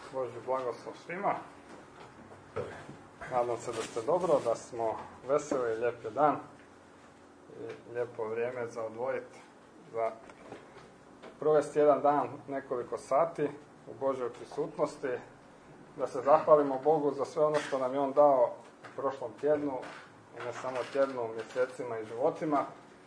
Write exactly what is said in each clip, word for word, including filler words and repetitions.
Božji blagoslov svima. Nadam se da ste dobro, da smo veseli, lijep je dan i lijepo vrijeme za odvojiti, za provesti jedan dan nekoliko sati u Božjoj prisutnosti, da se zahvalimo Bogu za sve ono što nam je On dao u prošlom tjednu, i ne samo tjednu, mjesecima i životima.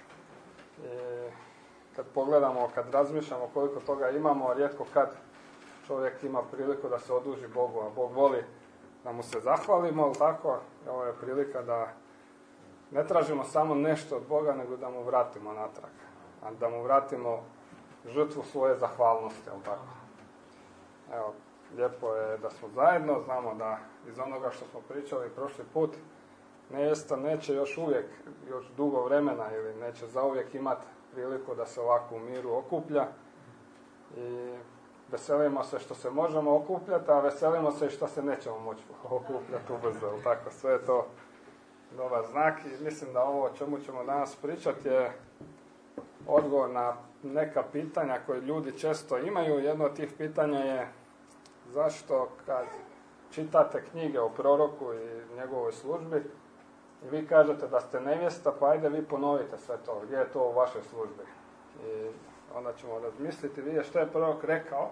I kad pogledamo, kad razmišljamo koliko toga imamo, rijetko kad čovjek ima priliku da se oduži Bogu, a Bog voli da mu se zahvalimo, ali tako, ovo je prilika da ne tražimo samo nešto od Boga, nego da mu vratimo natrag, a da mu vratimo žrtvu svoje zahvalnosti, ali tako. Evo, lijepo je da smo zajedno, znamo da iz onoga što smo pričali prošli put, nevjesta neće još uvijek, još dugo vremena ili neće zauvijek imati priliku da se ovako u miru okuplja i veselimo se što se možemo okupljati, a veselimo se i što se nećemo moći okupljati ubrzo, tako, sve je to dobar znak i mislim da ovo o čemu ćemo danas pričati je odgovor na neka pitanja koje ljudi često imaju. Jedno od tih pitanja je zašto kad čitate knjige o proroku i njegovoj službi i vi kažete da ste nevjesta, pa ajde vi ponovite sve to, gdje je to u vašoj službi. I onda ćemo razmisliti, vidjeti što je prorok rekao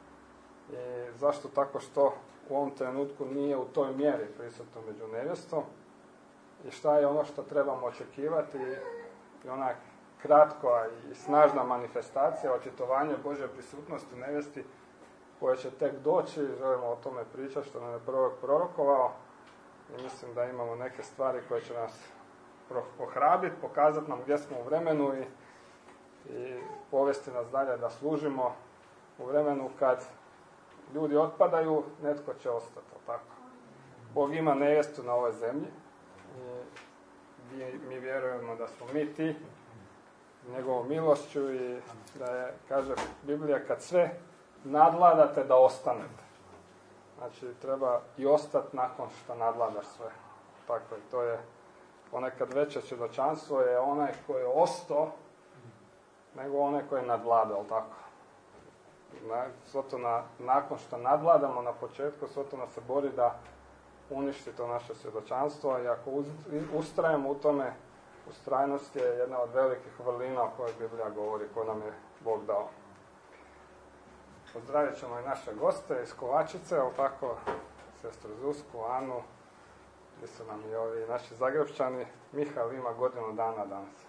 i zašto tako što u ovom trenutku nije u toj mjeri prisutno među nevjestom i šta je ono što trebamo očekivati i ona kratka i snažna manifestacija, očitovanje Božje prisutnosti u nevjesti koje će tek doći. Želimo o tome pričati što nam je prorok prorokovao i mislim da imamo neke stvari koje će nas ohrabiti, pokazati nam gdje smo u vremenu i, i povesti nas dalje da služimo u vremenu kad ljudi otpadaju, netko će ostati, tako. Bog ima nevjestu na ovoj zemlji i mi, mi vjerujemo da smo mi ti njegovom milošću i da je, kaže Biblija, kad sve nadvladate da ostanete. Znači, treba i ostati nakon što nadvladaš sve. Tako, i to je ponekad veće svjedočanstvo je onaj koji je ostao nego onaj koji je nadvladao, tako. Na, svoto na, nakon što nadvladamo na početku, svoto nas se bori da uništi to naše svjedočanstvo i ako uz, ustrajemo u tome, ustrajnost je jedna od velikih vrlina o kojoj Biblija govori, koju nam je Bog dao. Pozdravit ćemo i naše goste iz Kovačice, ali tako, sestru Zusku, Anu, gdje su nam i ovi naši Zagrebčani. Mihajl ima godinu dana danas.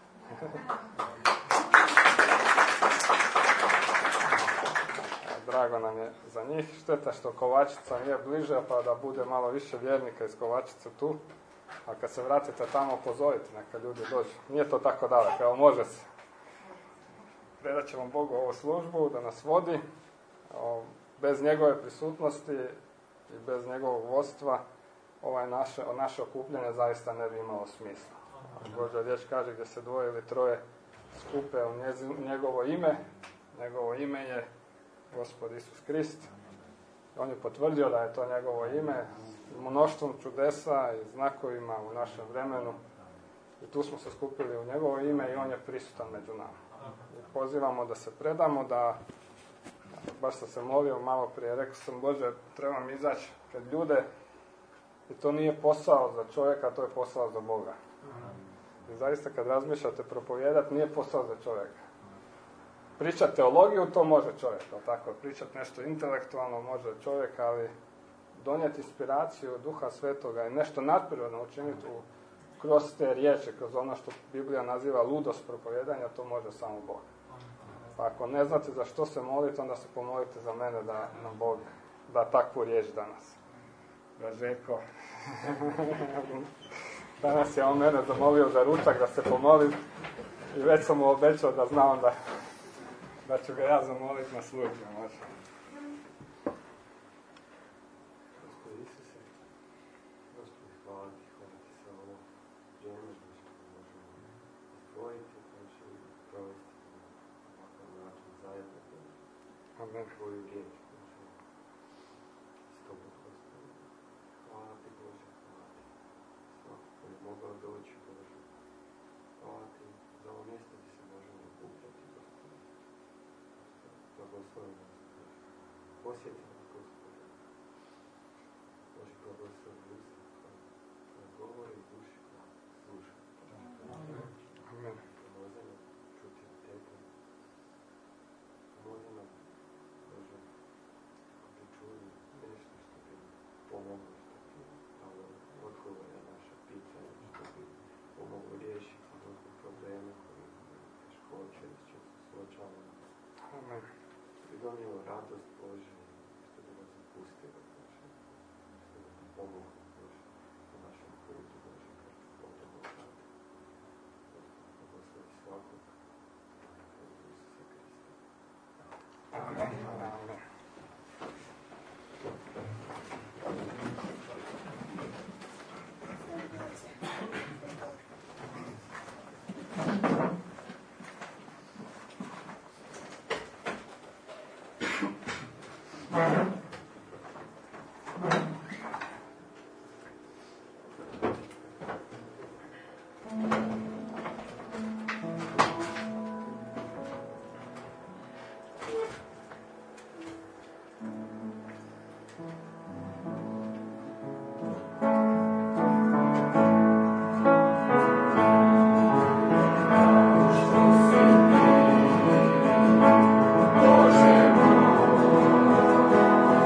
Drago nam je za njih. Šteta što Kovačica nije bliže, pa da bude malo više vjernika iz Kovačice tu. A kad se vratite tamo, pozovite, neka ljudi dođu. Nije to tako daleko, evo može se. Predat ćemo Bogu ovu službu, da nas vodi. Bez njegove prisutnosti i bez njegovog vodstva ovaj naše, naše okupljanje zaista ne bi imalo smisla. Božja riječ kaže gdje se dvoje ili troje skupe u njezi, njegovo ime. Njegovo ime je Gospod Isus Krist. On je potvrdio da je to njegovo ime mnoštvom čudesa i znakovima u našem vremenu. I tu smo se skupili u njegovo ime i on je prisutan među nama. I pozivamo da se predamo, da baš sam se molio malo prije, rekao sam, Bože, trebam izaći pred ljude i to nije posao za čovjeka, to je posao za Boga. I zaista kad razmišljate propovijedati, nije posao za čovjeka. Pričati teologiju, to može čovjek, tako, pričati nešto intelektualno može čovjek, ali donijeti inspiraciju Duha Svetoga i nešto nadprirodno učiniti u, kroz te riječi, kroz ono što Biblija naziva ludost propovijedanja, to može samo Bog. Pa ako ne znate za što se molite, onda se pomolite za mene da nam Bog da takvu riječ danas. Dražeko. Danas je on mene zamolio za ručak da se pomolim i već sam mu obećao da znam da, da ću ga ja zamoliti na službi. Može. Gospodи Isuse, Gospodi, hvala ti, hvala ti za ovo vrijeme što možemo izdvojiti, koji će provesti način zajedno Amen. tvoju riječ, Bože, s tobom, Gospodine. Hvala ti, Bože, hvala ti. Svako koji je mogao doći, Bože. Hvala ti za ovo mjesto gdje se možemo okupljati, Gospodine. Blagoslovi nas, Bože. Posjeti nas, Gospodine. blagoslovi usta koja govori, duši koja sluša. Amen. Pomozi nam čuti od Tebe. Pomozi nam, Bože, ako bi čuli nešto što bi pomoglo, što bi dalo odgovor na naša pitanja, što bi pomoglo riješiti neke probleme koje teškoće, s čim se suočavamo. Amen. Što bi donijelo radost Bože, što bi nas opustilo, Bože, što bi nam pomoglo, Bože, na našem putu, Bože, kako potrebno radi. Blagoslovi svakog, u Isusa Krista. Amen. Amen. Bože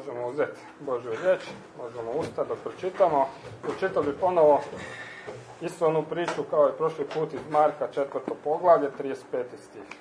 možemo uzeti Božju riječ, možemo ustati dok pročitamo. Pročitao bi ponovo istu onu priču kao i prošli put iz Marka četvrto poglavlje, trideset peti stih.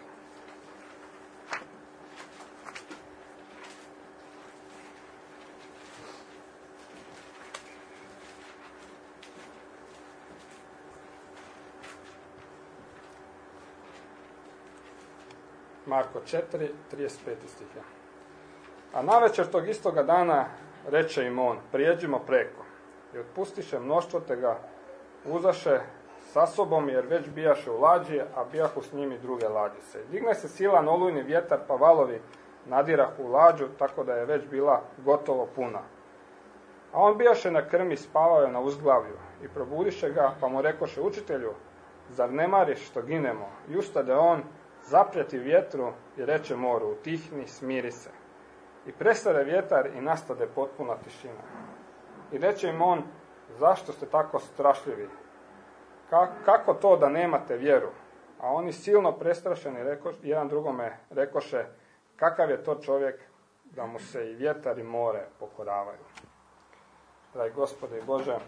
Marko četiri, trideset peti stih. A navečer tog istoga dana reče im on, prijeđimo preko. I otpustiše mnoštvo, te ga uzaše sa sobom, jer već bijaše u lađi, a bijahu s njimi druge lađice. Digne se silan olujni vjetar, pa valovi nadirahu u lađu, tako da je već bila gotovo puna. A on bijaše na krmi, spavao je na uzglavlju. I probudiše ga, pa mu rekoše, učitelju, zar ne mariš što ginemo? I ustade on, zaprijeti vjetru i reče moru, utihni, smiri se. I prestade vjetar i nastade potpuna tišina. I reče im on, zašto ste tako strašljivi? Ka- kako to da nemate vjeru? A oni silno prestrašeni reko, jedan drugome rekoše, kakav je to čovjek da mu se i vjetar i more pokoravaju. Dragi Gospode i Bože,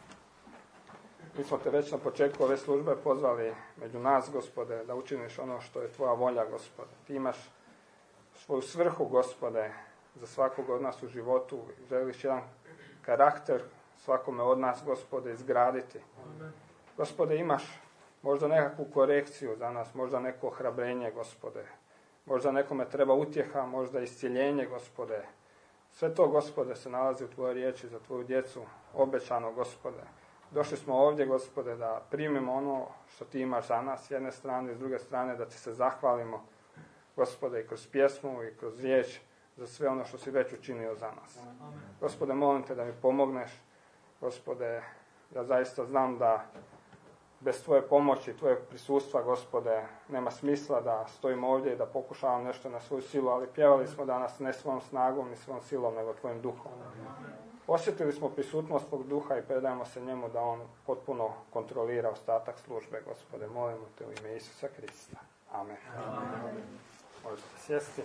mi smo te već na početku ove službe pozvali među nas, Gospode, da učiniš ono što je tvoja volja, Gospode. Ti imaš svoju svrhu, Gospode, za svakog od nas u životu. Želiš jedan karakter svakome od nas, Gospode, izgraditi. Amen. Gospode, imaš možda nekakvu korekciju za nas, možda neko ohrabrenje, Gospode. Možda nekome treba utjeha, možda iscjeljenje, Gospode. Sve to, Gospode, se nalazi u tvojoj riječi za tvoju djecu, obećano, Gospode. Došli smo ovdje, Gospode, da primimo ono što ti imaš za nas s jedne strane i s druge strane da ti se zahvalimo, Gospode, i kroz pjesmu i kroz riječ za sve ono što si već učinio za nas. Amen. Gospode, molim te da mi pomogneš. Gospode, ja zaista znam da bez tvoje pomoći, tvoje prisustva, Gospode, nema smisla da stojim ovdje i da pokušavam nešto na svoju silu, ali pjevali smo danas ne svojom snagom ni svojom silom, nego tvojim duhom. Osjetili smo prisutnost tvog duha i predajemo se njemu da on potpuno kontrolira ostatak službe, Gospode. Molimo te u ime Isusa Krista. Amen. Amen. Možete sjesti.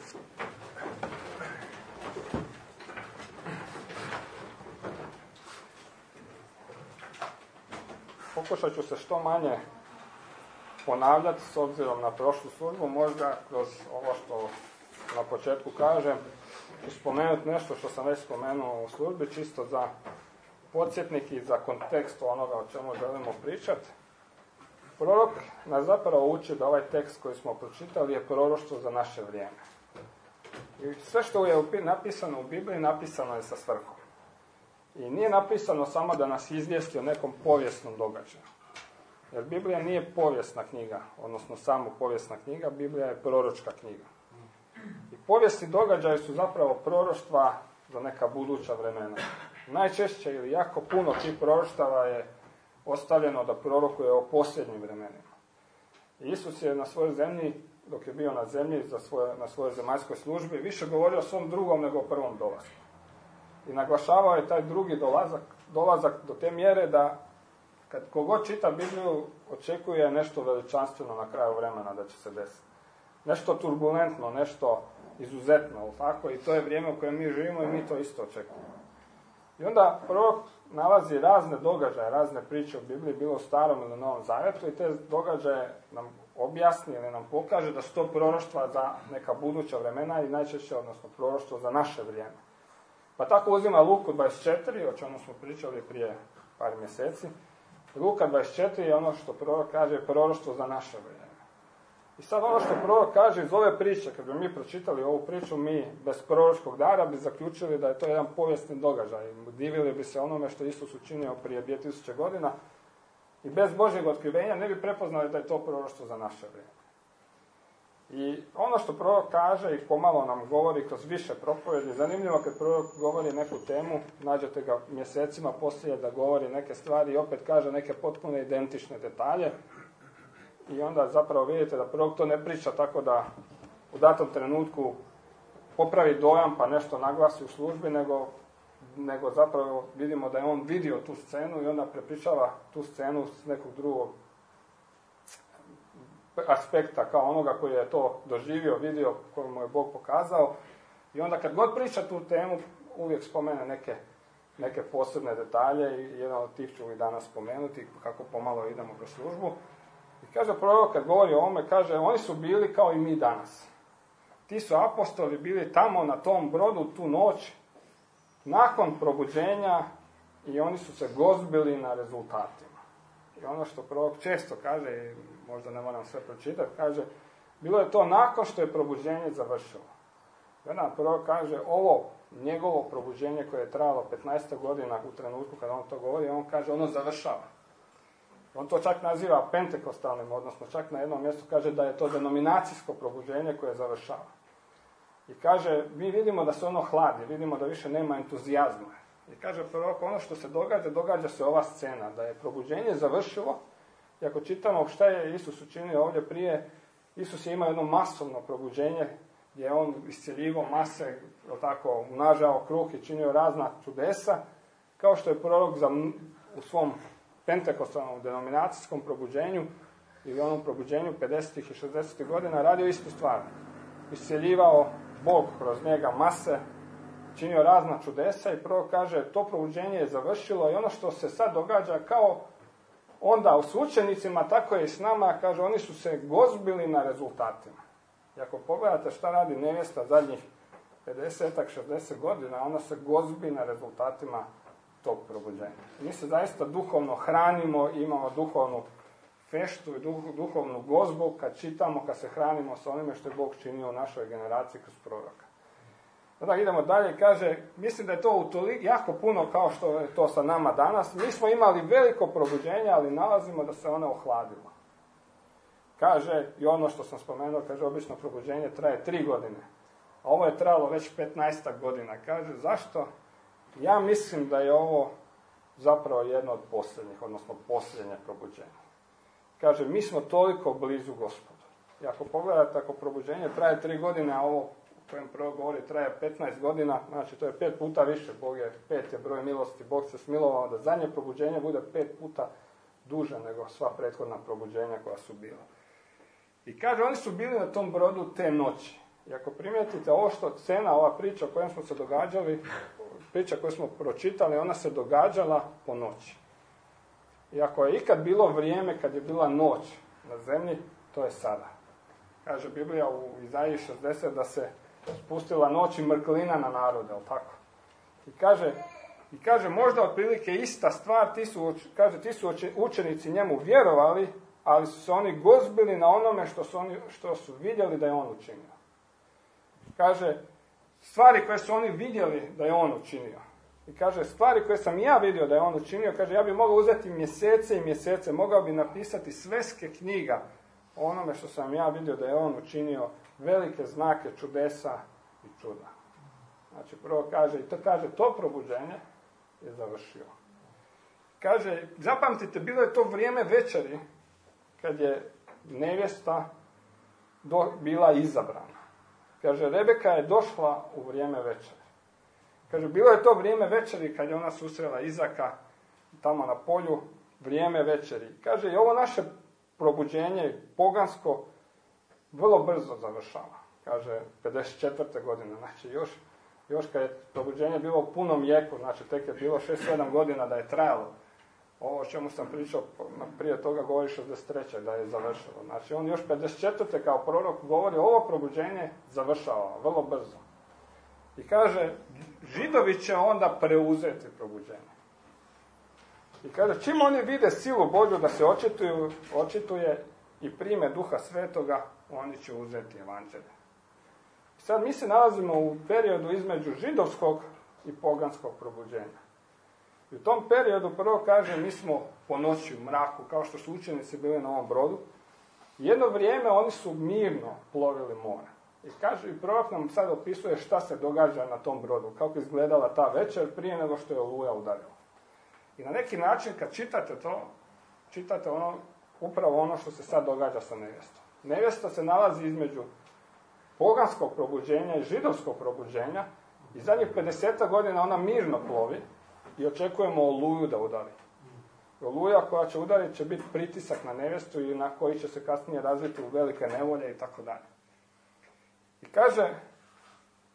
Pokušat ću se što manje ponavljati s obzirom na prošlu službu, možda kroz ovo što na početku kažem, ću spomenuti nešto što sam već spomenuo u službi, čisto za podsjetnik i za kontekst onoga o čemu želimo pričati. Prorok nas zapravo uči da ovaj tekst koji smo pročitali je proroštvo za naše vrijeme. I sve što je napisano u Bibliji, napisano je sa svrhom. I nije napisano samo da nas izvijesti o nekom povijesnom događaju. Jer Biblija nije povijesna knjiga, odnosno samo povijesna knjiga, Biblija je proročka knjiga. I povijesni događaji su zapravo proroštva za neka buduća vremena. Najčešće ili jako puno tih proroštava je ostavljeno da prorokuje o posljednjim vremenima. I Isus je na svojoj zemlji, dok je bio na zemlji za svoje, na svojoj zemaljskoj službi, više govorio o svom drugom nego o prvom dolasku. I naglašavao je taj drugi dolazak, dolazak do te mjere da kad kogod čita Bibliju očekuje nešto veličanstveno na kraju vremena da će se desiti. Nešto turbulentno, nešto izuzetno, tako? I to je vrijeme u kojem mi živimo i mi to isto očekujemo. I onda prorok nalazi razne događaje, razne priče u Bibliji, bilo u Starom ili Novom Zavjetu, i te događaje nam objasni ili nam pokaže da su to proroštva za neka buduća vremena i najčešće, odnosno proroštvo za naše vrijeme. Pa tako uzima Luku dvadeset četiri, o čemu smo pričali prije par mjeseci. Luka dvadeset četiri je ono što prorok kaže je proroštvo za naše vrijeme. I sad ono što prorok kaže iz ove priče, kad bi mi pročitali ovu priču, mi bez proročkog dara bi zaključili da je to jedan povijesni događaj. Divili bi se onome što Isus učinio prije dvije tisuće godina i bez Božjeg otkrivenja ne bi prepoznali da je to proroštvo za naše vrijeme. I ono što prorok kaže i pomalo nam govori kroz više propovjedi, zanimljivo kad prorok govori neku temu, nađete ga mjesecima poslije da govori neke stvari i opet kaže neke potpuno identične detalje. I onda zapravo vidite da prorok to ne priča tako da u datom trenutku popravi dojam pa nešto naglasi u službi, nego, nego zapravo vidimo da je on vidio tu scenu i onda prepričava tu scenu s nekog drugog aspekta, kao onoga koji je to doživio, vidio, koji mu je Bog pokazao. I onda kad god priča tu temu, uvijek spomene neke, neke posebne detalje i jedan od tih ću i danas spomenuti kako pomalo idemo kroz službu. I kaže prorok kad govori o ovome, kaže oni su bili kao i mi danas. Ti su apostoli bili tamo na tom brodu tu noć nakon probuđenja i oni su se gozbili na rezultatima. I ono što prorok često kaže, i možda ne moram sve pročitati, kaže, bilo je to nakon što je probuđenje završilo. Jedan prorok kaže, ovo njegovo probuđenje koje je trajalo petnaest godina u trenutku kada on to govori, on kaže, ono završava. On to čak naziva pentekostalnim, odnosno čak na jednom mjestu kaže da je to denominacijsko probuđenje koje završava. I kaže, mi vidimo da se ono hladi, vidimo da više nema entuzijazma. I kaže prorok, ono što se događa, događa se ova scena, da je probuđenje završilo. I ako čitamo šta je Isus učinio ovdje prije, Isus je imao jedno masovno probuđenje, gdje je on iscjeljivao mase, tako, umnažao kruh i činio razna čudesa, kao što je prorok za, u svom pentekostalnom denominacijskom probuđenju ili onom probuđenju pedesetih i šezdesetih godina radio istu stvar. Iscjeljivao Bog kroz njega mase, činio razna čudesa i prorok kaže to probuđenje je završilo i ono što se sad događa kao onda s učenicima, tako je i s nama, kaže oni su se gozbili na rezultatima. I ako pogledate šta radi nevjesta zadnjih pedeset šezdeset godina, ona se gozbi na rezultatima tog probuđenja. Mi se zaista duhovno hranimo, imamo duhovnu feštu i duhovnu gozbu kad čitamo, kad se hranimo sa onime što je Bog činio u našoj generaciji kroz proroka. Sada idemo dalje, kaže, mislim da je to utoliko, jako puno kao što je to sa nama danas. Mi smo imali veliko probuđenje, ali nalazimo da se ono ohladilo. Kaže, i ono što sam spomenuo, kaže, obično probuđenje traje tri godine. A ovo je trajalo već petnaest godina. Kaže, zašto? Ja mislim da je ovo zapravo jedno od posljednjih, odnosno posljednje probuđenje. Kaže, mi smo toliko blizu Gospodu. I ako pogledate, ako probuđenje traje tri godine, a ovo u kojem prvo govori traje petnaest godina, znači to je pet puta više. Bog je, pet je broj milosti, Bog se smilovao da zadnje probuđenje bude pet puta duže nego sva prethodna probuđenja koja su bila. I kaže, oni su bili na tom brodu te noći. I ako primijetite ovo što scena, ova priča o kojem smo se događali, priča koju smo pročitali, ona se događala po noći. I ako je ikad bilo vrijeme kad je bila noć na zemlji, to je sada. Kaže Biblija u Izaiji šezdeset da se spustila noć i mrklina na narode, ali tako? I kaže, i kaže možda otprilike ista stvar, ti su, kaže, ti su učenici njemu vjerovali, ali su se oni gozbili na onome što su, oni, što su vidjeli da je on učinio. Kaže, stvari koje su oni vidjeli da je on učinio. I kaže, stvari koje sam ja vidio da je on učinio, kaže, ja bi mogao uzeti mjesece i mjesece, mogao bi napisati sveske knjiga o onome što sam ja vidio da je on učinio, velike znake, čudesa i čuda. Znači, prvo kaže, i to kaže, to probuđenje je završio. Kaže, zapamtite, bilo je to vrijeme večeri, kad je nevjesta do, bila izabrana. Kaže, Rebeka je došla u vrijeme večeri. Kaže, bilo je to vrijeme večeri kad je ona susrela Izaka tamo na polju, vrijeme večeri. Kaže, i ovo naše probuđenje pogansko vrlo brzo završava. Kaže, pedeset četvrte godine, znači još, još kad je probuđenje bilo u punom jeku, znači tek je bilo šest sedam godina da je trajalo. Ovo o čemu sam pričao prije toga govori šezdeset treće da je završilo. Znači on još pedeset četvrte kao prorok govori ovo probuđenje završava vrlo brzo. I kaže, Židovi će onda preuzeti probuđenje. I kaže, čim oni vide silu Božju da se očituju, očituje i prime Duha Svetoga, oni će uzeti evanđelje. I sad mi se nalazimo u periodu između židovskog i poganskog probuđenja. I u tom periodu prvo kaže, mi smo po noći u mraku, kao što su učenici bili na ovom brodu. Jedno vrijeme oni su mirno plovili more. I kaže, i prorok nam sad opisuje šta se događa na tom brodu, kako izgledala ta večer prije nego što je oluja udarila. I na neki način kad čitate to, čitate ono, upravo ono što se sad događa sa nevjestom. Nevjesta se nalazi između poganskog probuđenja i židovskog probuđenja i zadnjih pedeset godina ona mirno plovi i očekujemo oluju da udari. Oluja koja će udariti će biti pritisak na nevjestu i na koji će se kasnije razviti u velike nevolje i tako dalje. I kaže,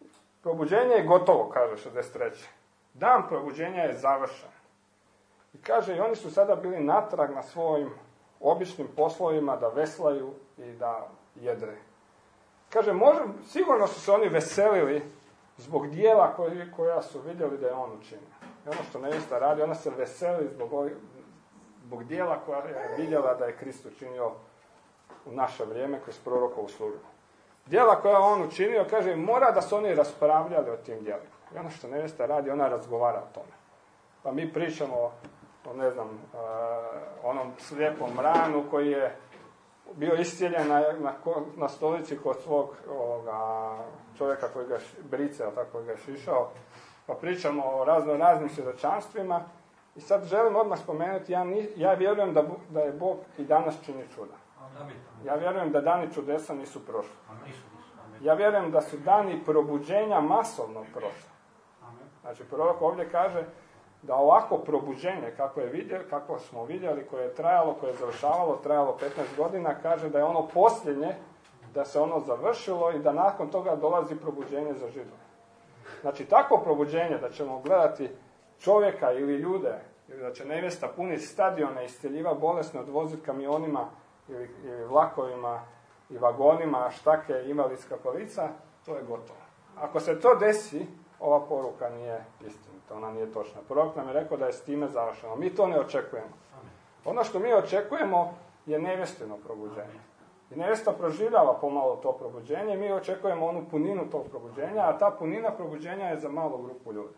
probuđenje je gotovo, kaže šezdeset treće Dan probuđenja je završen. I kaže, i oni su sada bili natrag na svojim običnim poslovima da veslaju i da jedre. Kaže, može, sigurno su se oni veselili zbog dijela koji, koja su vidjeli da je on učinio. I ono što nevjesta radi, ona se veseli zbog, ovih, zbog dijela koja je vidjela da je Krist učinio u naše vrijeme kroz prorokovu službu. Dijela koja je on učinio, kaže, mora da su oni raspravljali o tim dijelima. I ono što nevjesta radi, ona razgovara o tome. Pa mi pričamo o, o ne znam, uh, onom slijepom ranu koji je bio iscijeljen na, na, na stolici kod svog ovoga, čovjeka koji ga brice, tako koji ga je šišao. Pa pričamo o razno raznim svjedočanstvima. I sad želim odmah spomenuti, ja, ni, ja vjerujem da, da je Bog i danas čini čuda. Ja vjerujem da dani čudesa nisu prošli. Ja vjerujem da su dani probuđenja masovno prošli. Znači, prorok ovdje kaže da ovako probuđenje, kako, je vidjeli, kako smo vidjeli, koje je trajalo, koje je završavalo, trajalo petnaest godina, kaže da je ono posljednje, da se ono završilo i da nakon toga dolazi probuđenje za Židove. Znači, takvo probuđenje da ćemo gledati čovjeka ili ljude, ili da će nevjesta puniti stadione, isceljiva bolesne, odvoziti kamionima ili, ili vlakovima i vagonima, štake, invalidska kolica, to je gotovo. Ako se to desi, ova poruka nije istinita, ona nije točna. Prorok nam je rekao da je s time završeno. Mi to ne očekujemo. Ono što mi očekujemo je nevjestino probuđenje. I nevjesta proživljava pomalo to probuđenje i mi očekujemo onu puninu tog probuđenja, a ta punina probuđenja je za malu grupu ljudi.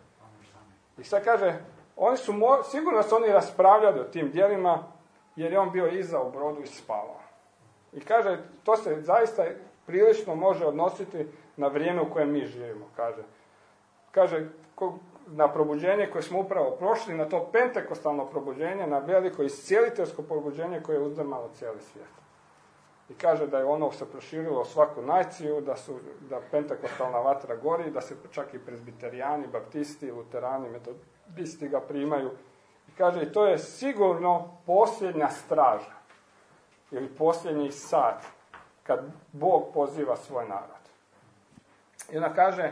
I sad kaže, oni su, sigurno su oni raspravljali o tim djelima, jer je on bio iza u brodu i spavao. I kaže, to se zaista prilično može odnositi na vrijeme u kojem mi živimo, kaže. Kaže, na probuđenje koje smo upravo prošli, na to pentekostalno probuđenje, na veliko iscijeliteljsko probuđenje koje je uzdrmalo cijeli svijet. I kaže da je ono se proširilo svaku naciju, da, su, da pentekostalna vatra gori, da se čak i prezbiterijani, baptisti, luterani, metodisti ga primaju. I kaže, i to je sigurno posljednja straža ili posljednji sat kad Bog poziva svoj narod. I onda kaže,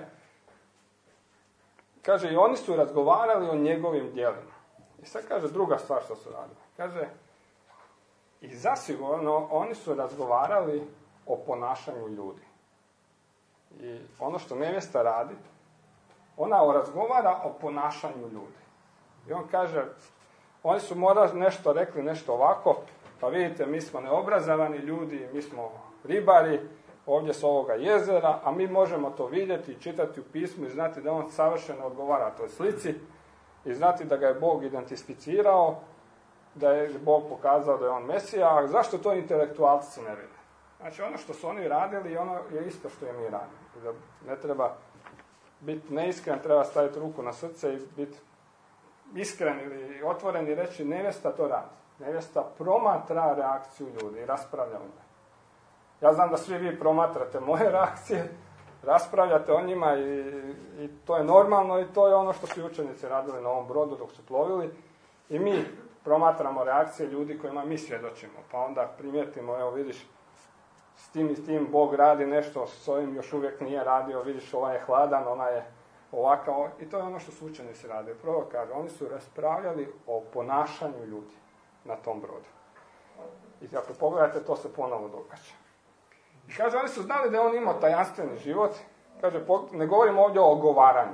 kaže, i oni su razgovarali o njegovim djelima. I sad kaže druga stvar što su radili. Kaže, i zasigurno oni su razgovarali o ponašanju ljudi. I ono što nevjesta radi, ona razgovara o ponašanju ljudi. I on kaže, oni su možda nešto rekli, nešto ovako, pa vidite, mi smo neobrazovani ljudi, mi smo ribari, ovdje s ovoga jezera, a mi možemo to vidjeti i čitati u pismu i znati da on savršeno odgovara toj slici i znati da ga je Bog identificirao, da je Bog pokazao da je on Mesija, a zašto to intelektualci ne vide? Znači, ono što su oni radili, ono je isto što i mi radimo. Da ne treba biti neiskren, treba staviti ruku na srce i biti iskren ili otvoren i reći, nevjesta to radi. Nevjesta promatra reakciju ljudi i raspravlja o njima. Ja znam da svi vi promatrate moje reakcije, raspravljate o njima i, i to je normalno i to je ono što su učenici radili na ovom brodu dok su plovili. I mi promatramo reakcije ljudi kojima mi svjedočimo. Pa onda primijetimo, evo vidiš, s tim i s tim Bog radi nešto, s ovim još uvijek nije radio, vidiš, ovaj je hladan, ona je ovakav. I to je ono što su učenici radili. Prvo kaže, oni su raspravljali o ponašanju ljudi na tom brodu. I ako pogledate, to se ponovo događa. I kaže, oni su znali da je on imao tajanstveni život. Kaže, ne govorimo ovdje o ogovaranju.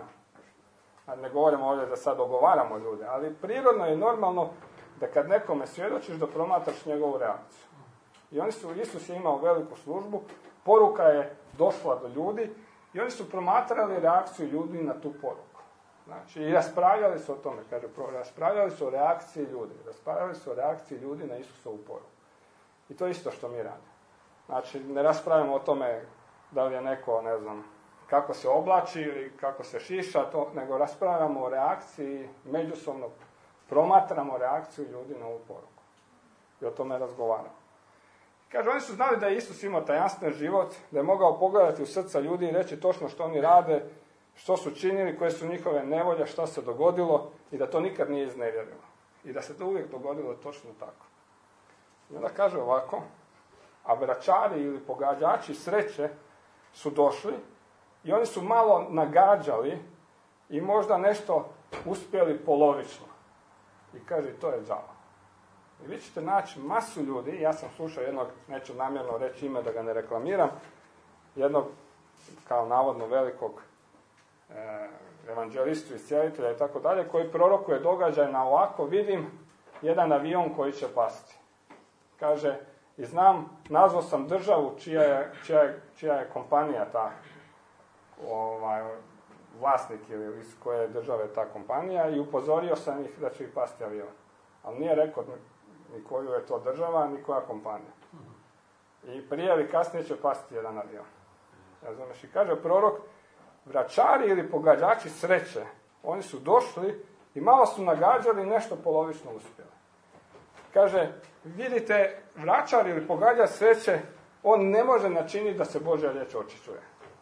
Ne govorimo ovdje da sad ogovaramo ljude, ali prirodno je normalno da kad nekome svjedočiš da promatraš njegovu reakciju. I oni su, Isus je imao veliku službu, poruka je došla do ljudi i oni su promatrali reakciju ljudi na tu poruku. Znači, i raspravljali su o tome, kaže, raspravljali su o reakciji ljudi, raspravljali su o reakciji ljudi na Isusovu poruku. I to je isto što mi radimo. Znači, ne raspravljamo o tome da li je neko, ne znam, kako se oblači ili kako se šiša, to, nego raspravljamo o reakciji, međusobno promatramo reakciju ljudi na ovu poruku. I o tome razgovaramo. Kaže, oni su znali da je Isus imao tajanstven život, da je mogao pogledati u srca ljudi i reći točno što oni rade, što su činili, koje su njihove nevolje, što se dogodilo i da to nikad nije iznevjerilo. I da se to uvijek dogodilo točno tako. I onda kaže ovako, a vračari ili pogađači sreće su došli i oni su malo nagađali i možda nešto uspjeli polovično. I kaže, to je đavo. I vi ćete naći masu ljudi, ja sam slušao jednog, neću namjerno reći ime da ga ne reklamiram, jednog kao navodno velikog e, evanđelistu, iscijelitelja i tako dalje, koji prorokuje događaj na ovako, vidim jedan avion koji će pasti. Kaže, i znam, nazvao sam državu čija je, čija je, čija je kompanija ta, ovaj, vlasnik ili iz koje države ta kompanija, i upozorio sam ih da će ih pasti avion. Ali nije rekao ni koju je to država, ni koja kompanija. I prije ili kasnije će pasti jedan avion. Razumeš? I kaže prorok, vračari ili pogađači sreće, oni su došli i malo su nagađali, nešto polovično uspjeli. Kaže, vidite, vračar ili pogađač sreće, on ne može načiniti da se Božja riječ očišćuje.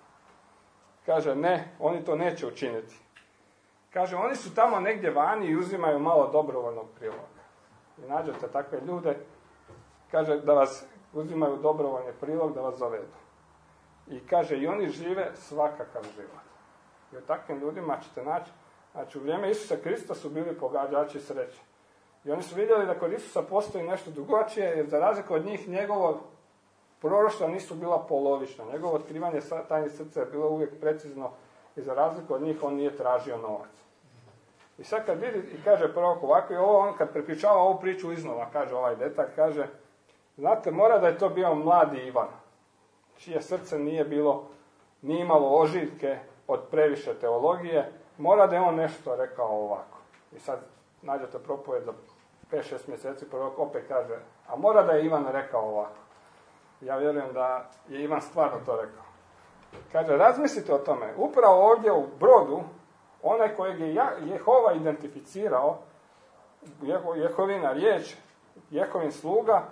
Kaže, ne, oni to neće učiniti. Kaže, oni su tamo negdje vani i uzimaju malo dobrovoljnog priloga. I nađete takve ljude, kaže, da vas uzimaju dobrovoljni prilog, da vas zavedu. I kaže, i oni žive svakakav život. I o takvim ljudima ćete naći, znači u vrijeme Isusa Krista su bili pogađači sreće. I oni su vidjeli da kod Isusa postoji nešto drugačije, jer za razliku od njih njegovo proroštva nisu bila polovična. Njegovo otkrivanje tajnih srca je bilo uvijek precizno i za razliku od njih on nije tražio novac. I sad kad vidi i kaže prorok ovako, i ovo on kad prepričava ovu priču iznova, kaže ovaj detalj, kaže, znate, mora da je to bio mladi Ivan, čije srce nije bilo, nije imalo ožiljke od previše teologije, mora da je on nešto rekao ovako. I sad nađete propovijed za pet šest mjeseci, prorok opet kaže, a mora da je Ivan rekao ovako. Ja vjerujem da je Ivan stvarno to rekao. Kaže, razmislite o tome. Upravo ovdje u brodu, onaj kojeg je Jehova identificirao, Jehovina riječ, Jehovin sluga,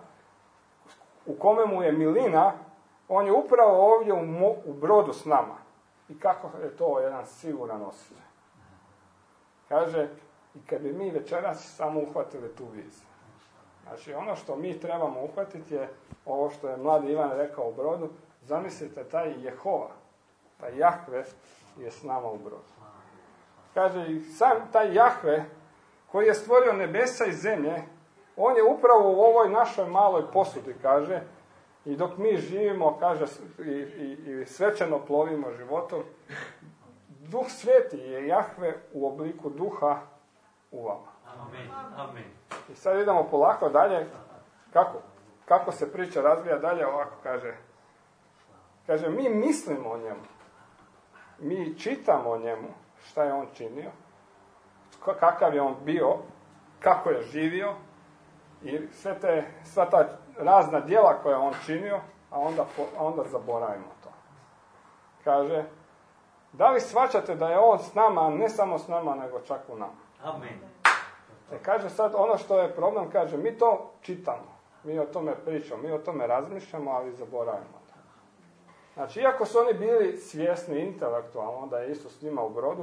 u kome mu je milina, on je upravo ovdje u, mo, u brodu s nama. I kako je to jedan siguran osjećaj. Kaže, i kad bi mi večeras samo uhvatili tu viziju. Znači, ono što mi trebamo uhvatiti je ovo što je mladi Ivan rekao u brodu. Zamislite, taj Jehova, taj Jahve je s nama u brodu. Kaže, i sam taj Jahve koji je stvorio nebesa i zemlje, on je upravo u ovoj našoj maloj posudi, kaže, i dok mi živimo, kaže, i, i, i svečano plovimo životom, Duh Sveti je Jahve u obliku duha u vama. Amen. Amen. I sad idemo polako dalje, kako, kako se priča razvija dalje, ovako kaže, kaže, mi mislimo o njemu, mi čitamo o njemu, šta je on činio, kakav je on bio, kako je živio, i sve te, sva ta razna djela koje je on činio, a onda, a onda zaboravimo to. Kaže, da li shvaćate da je on s nama, a ne samo s nama, nego čak u nama? Amen. E, kaže sad, ono što je problem, kaže, mi to čitamo, mi o tome pričamo, mi o tome razmišljamo, ali zaboravimo to. Znači, iako su oni bili svjesni intelektualno da je Isus s njima u brodu,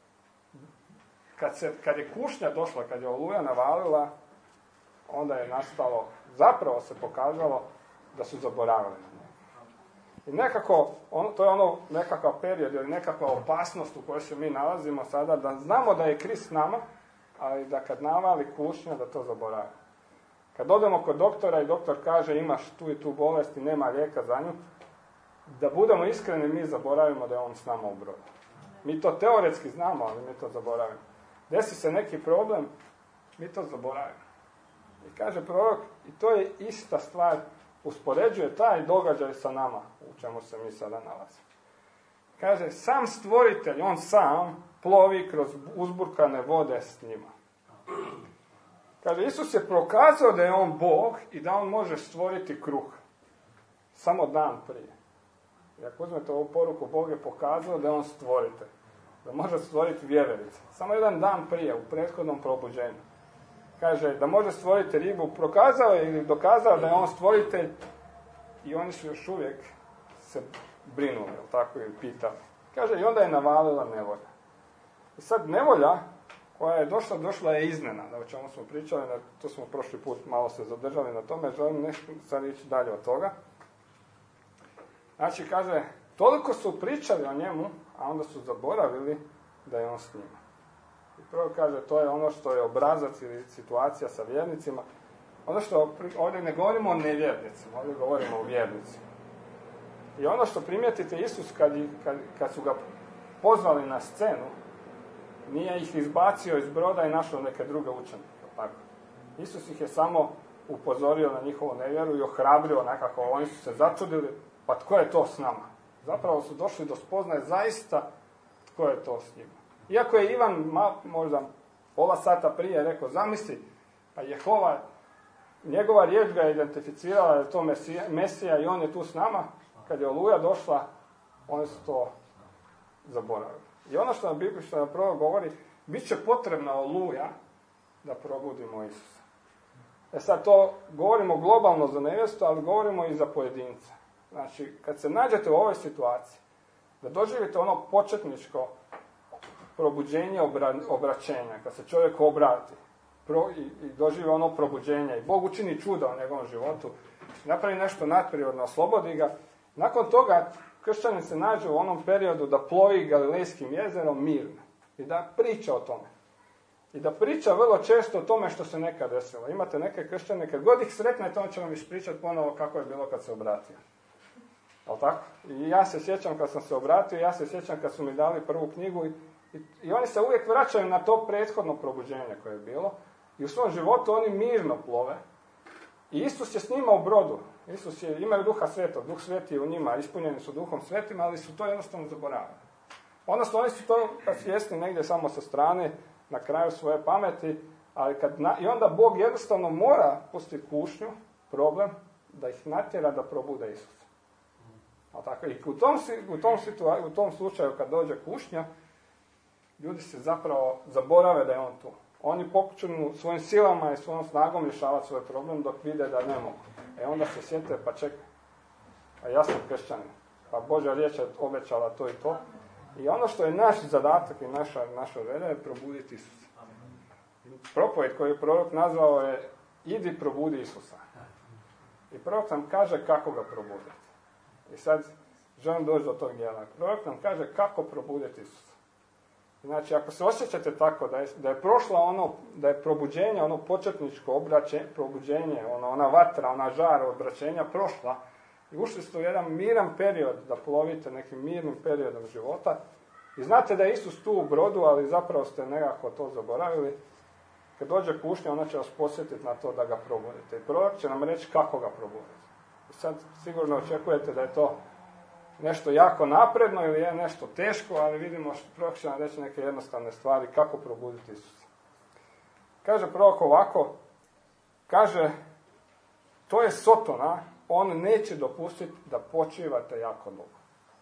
kad, se, kad je kušnja došla, kad je oluja navalila, onda je nastalo, zapravo se pokazalo da su zaboravili na njega. I nekako, on, to je ono nekakav period ili nekakva opasnost u kojoj se mi nalazimo sada, da znamo da je Krist s nama, ali da kad navali kušnja, da to zaboravimo. Kad odemo kod doktora i doktor kaže imaš tu i tu bolest i nema lijeka za nju, da budemo iskreni, mi zaboravimo da je on s nama u brodu. Mi to teoretski znamo, ali mi to zaboravimo. Desi se neki problem, mi to zaboravimo. I kaže prorok, i to je ista stvar, uspoređuje taj događaj sa nama, u čemu se mi sada nalazimo. Kaže, sam stvoritelj, on sam plovi kroz uzburkane vode s njima. Kaže, Isus je prokazao da je on Bog i da on može stvoriti kruh. Samo dan prije. I ako uzmete ovu poruku, Bog je pokazao da je on stvoritelj. Da može stvoriti vjeverice. Samo jedan dan prije, u prethodnom probuđenju. Kaže, da može stvoriti ribu. Prokazao je ili dokazao da je on stvoritelj i oni su još uvijek se brinuli, ili tako, ili pitali. Kaže, i onda je navalila nevolja. I sad nevolja koja je došla, došla je iznenada, o čemu smo pričali, to smo prošli put malo se zadržali na tome, želim nešto sad ići dalje od toga. Znači, kaže, toliko su pričali o njemu, a onda su zaboravili da je on s njima. I prvo kaže, to je ono što je obrazac ili situacija sa vjernicima. Ono što ovdje ne govorimo o nevjernicima, ovdje govorimo o vjernicima. I ono što primijetite, Isus kad, kad, kad su ga pozvali na scenu, nije ih izbacio iz broda i našao neke druge učenike. Tako. Isus ih je samo upozorio na njihovu nevjeru i ohrabrio nekako. Oni su se začudili, pa tko je to s nama? Zapravo su došli do spoznaje zaista tko je to s njima. Iako je Ivan možda pola sata prije rekao, zamisli, pa Jehova, njegova riječ ga je identificirala da je to mesija, Mesija i on je tu s nama, kad je Oluja došla, oni su to zaboravili. I ono što nam Biblija što nam prvo govori, bit će potrebna Oluja da probudimo Isusa. E sad to govorimo globalno za nevjestu, ali govorimo i za pojedince. Znači, kad se nađete u ovoj situaciji, da doživite ono početničko probuđenje obra, obraćenja, kad se čovjek obrati pro, i, i doživi ono probuđenje i Bog učini čuda u njegovom životu, napravi nešto nadprirodno, oslobodi ga. Nakon toga kršćanin se nađe u onom periodu da plovi Galilejskim jezerom mirno i da priča o tome. I da priča vrlo često o tome što se nekad desilo. Imate neke kršćane, kad god ih sretnete, on će vam ispričati ponovo kako je bilo kad se obratio. Jel' tako? I ja se sjećam kad sam se obratio, ja se sjećam kad su mi dali prvu knjigu i, i, i oni se uvijek vraćaju na to prethodno probuđenje koje je bilo. I u svom životu oni mirno plove. I Isus je s njima u brodu. Isus je, imaju Duha Svetog, Duh Sveti je u njima, ispunjeni su Duhom Svetim, ali su to jednostavno zaboravili. Odnosno, oni su to svjesni negdje samo sa strane, na kraju svoje pameti, ali kad na, i onda Bog jednostavno mora pustiti kušnju, problem, da ih natjera da probude Isusa. A tako, i u tom, u, tom situa, u tom slučaju kad dođe kušnja, ljudi se zapravo zaborave da je on tu. Oni pokušaju svojim silama i svojom snagom rješavati svoj problem dok vide da ne mogu. E onda se sjete, pa čekaj, a ja sam kršćanin, pa Božja riječ je obećala to i to. I ono što je naš zadatak i naša, naša vjera je probuditi Isusa. Propovjed koju je prorok nazvao je idi probudi Isusa. I prorok nam kaže kako ga probuditi. I sad želim doći do tog dijela. Prorok nam kaže kako probuditi Isusa. Znači, ako se osjećate tako da je, da je prošla ono, da je probuđenje, ono početničko obraćenje, probuđenje, ono, ona vatra, ona žar obraćenja prošla i ušli ste u jedan miran period da plovite nekim mirnim periodom života i znate da je Isus tu u brodu, ali zapravo ste nekako to zaboravili. Kad dođe kušnja, ona će vas posjetiti na to da ga probudite. I prorok će nam reći kako ga probuditi. I sad sigurno očekujete da je to nešto jako napredno ili je nešto teško, ali vidimo što prorok će nam reći neke jednostavne stvari kako probuditi Isusa. Kaže prorok ovako, kaže, to je Sotona, on neće dopustiti da počivate jako dugo.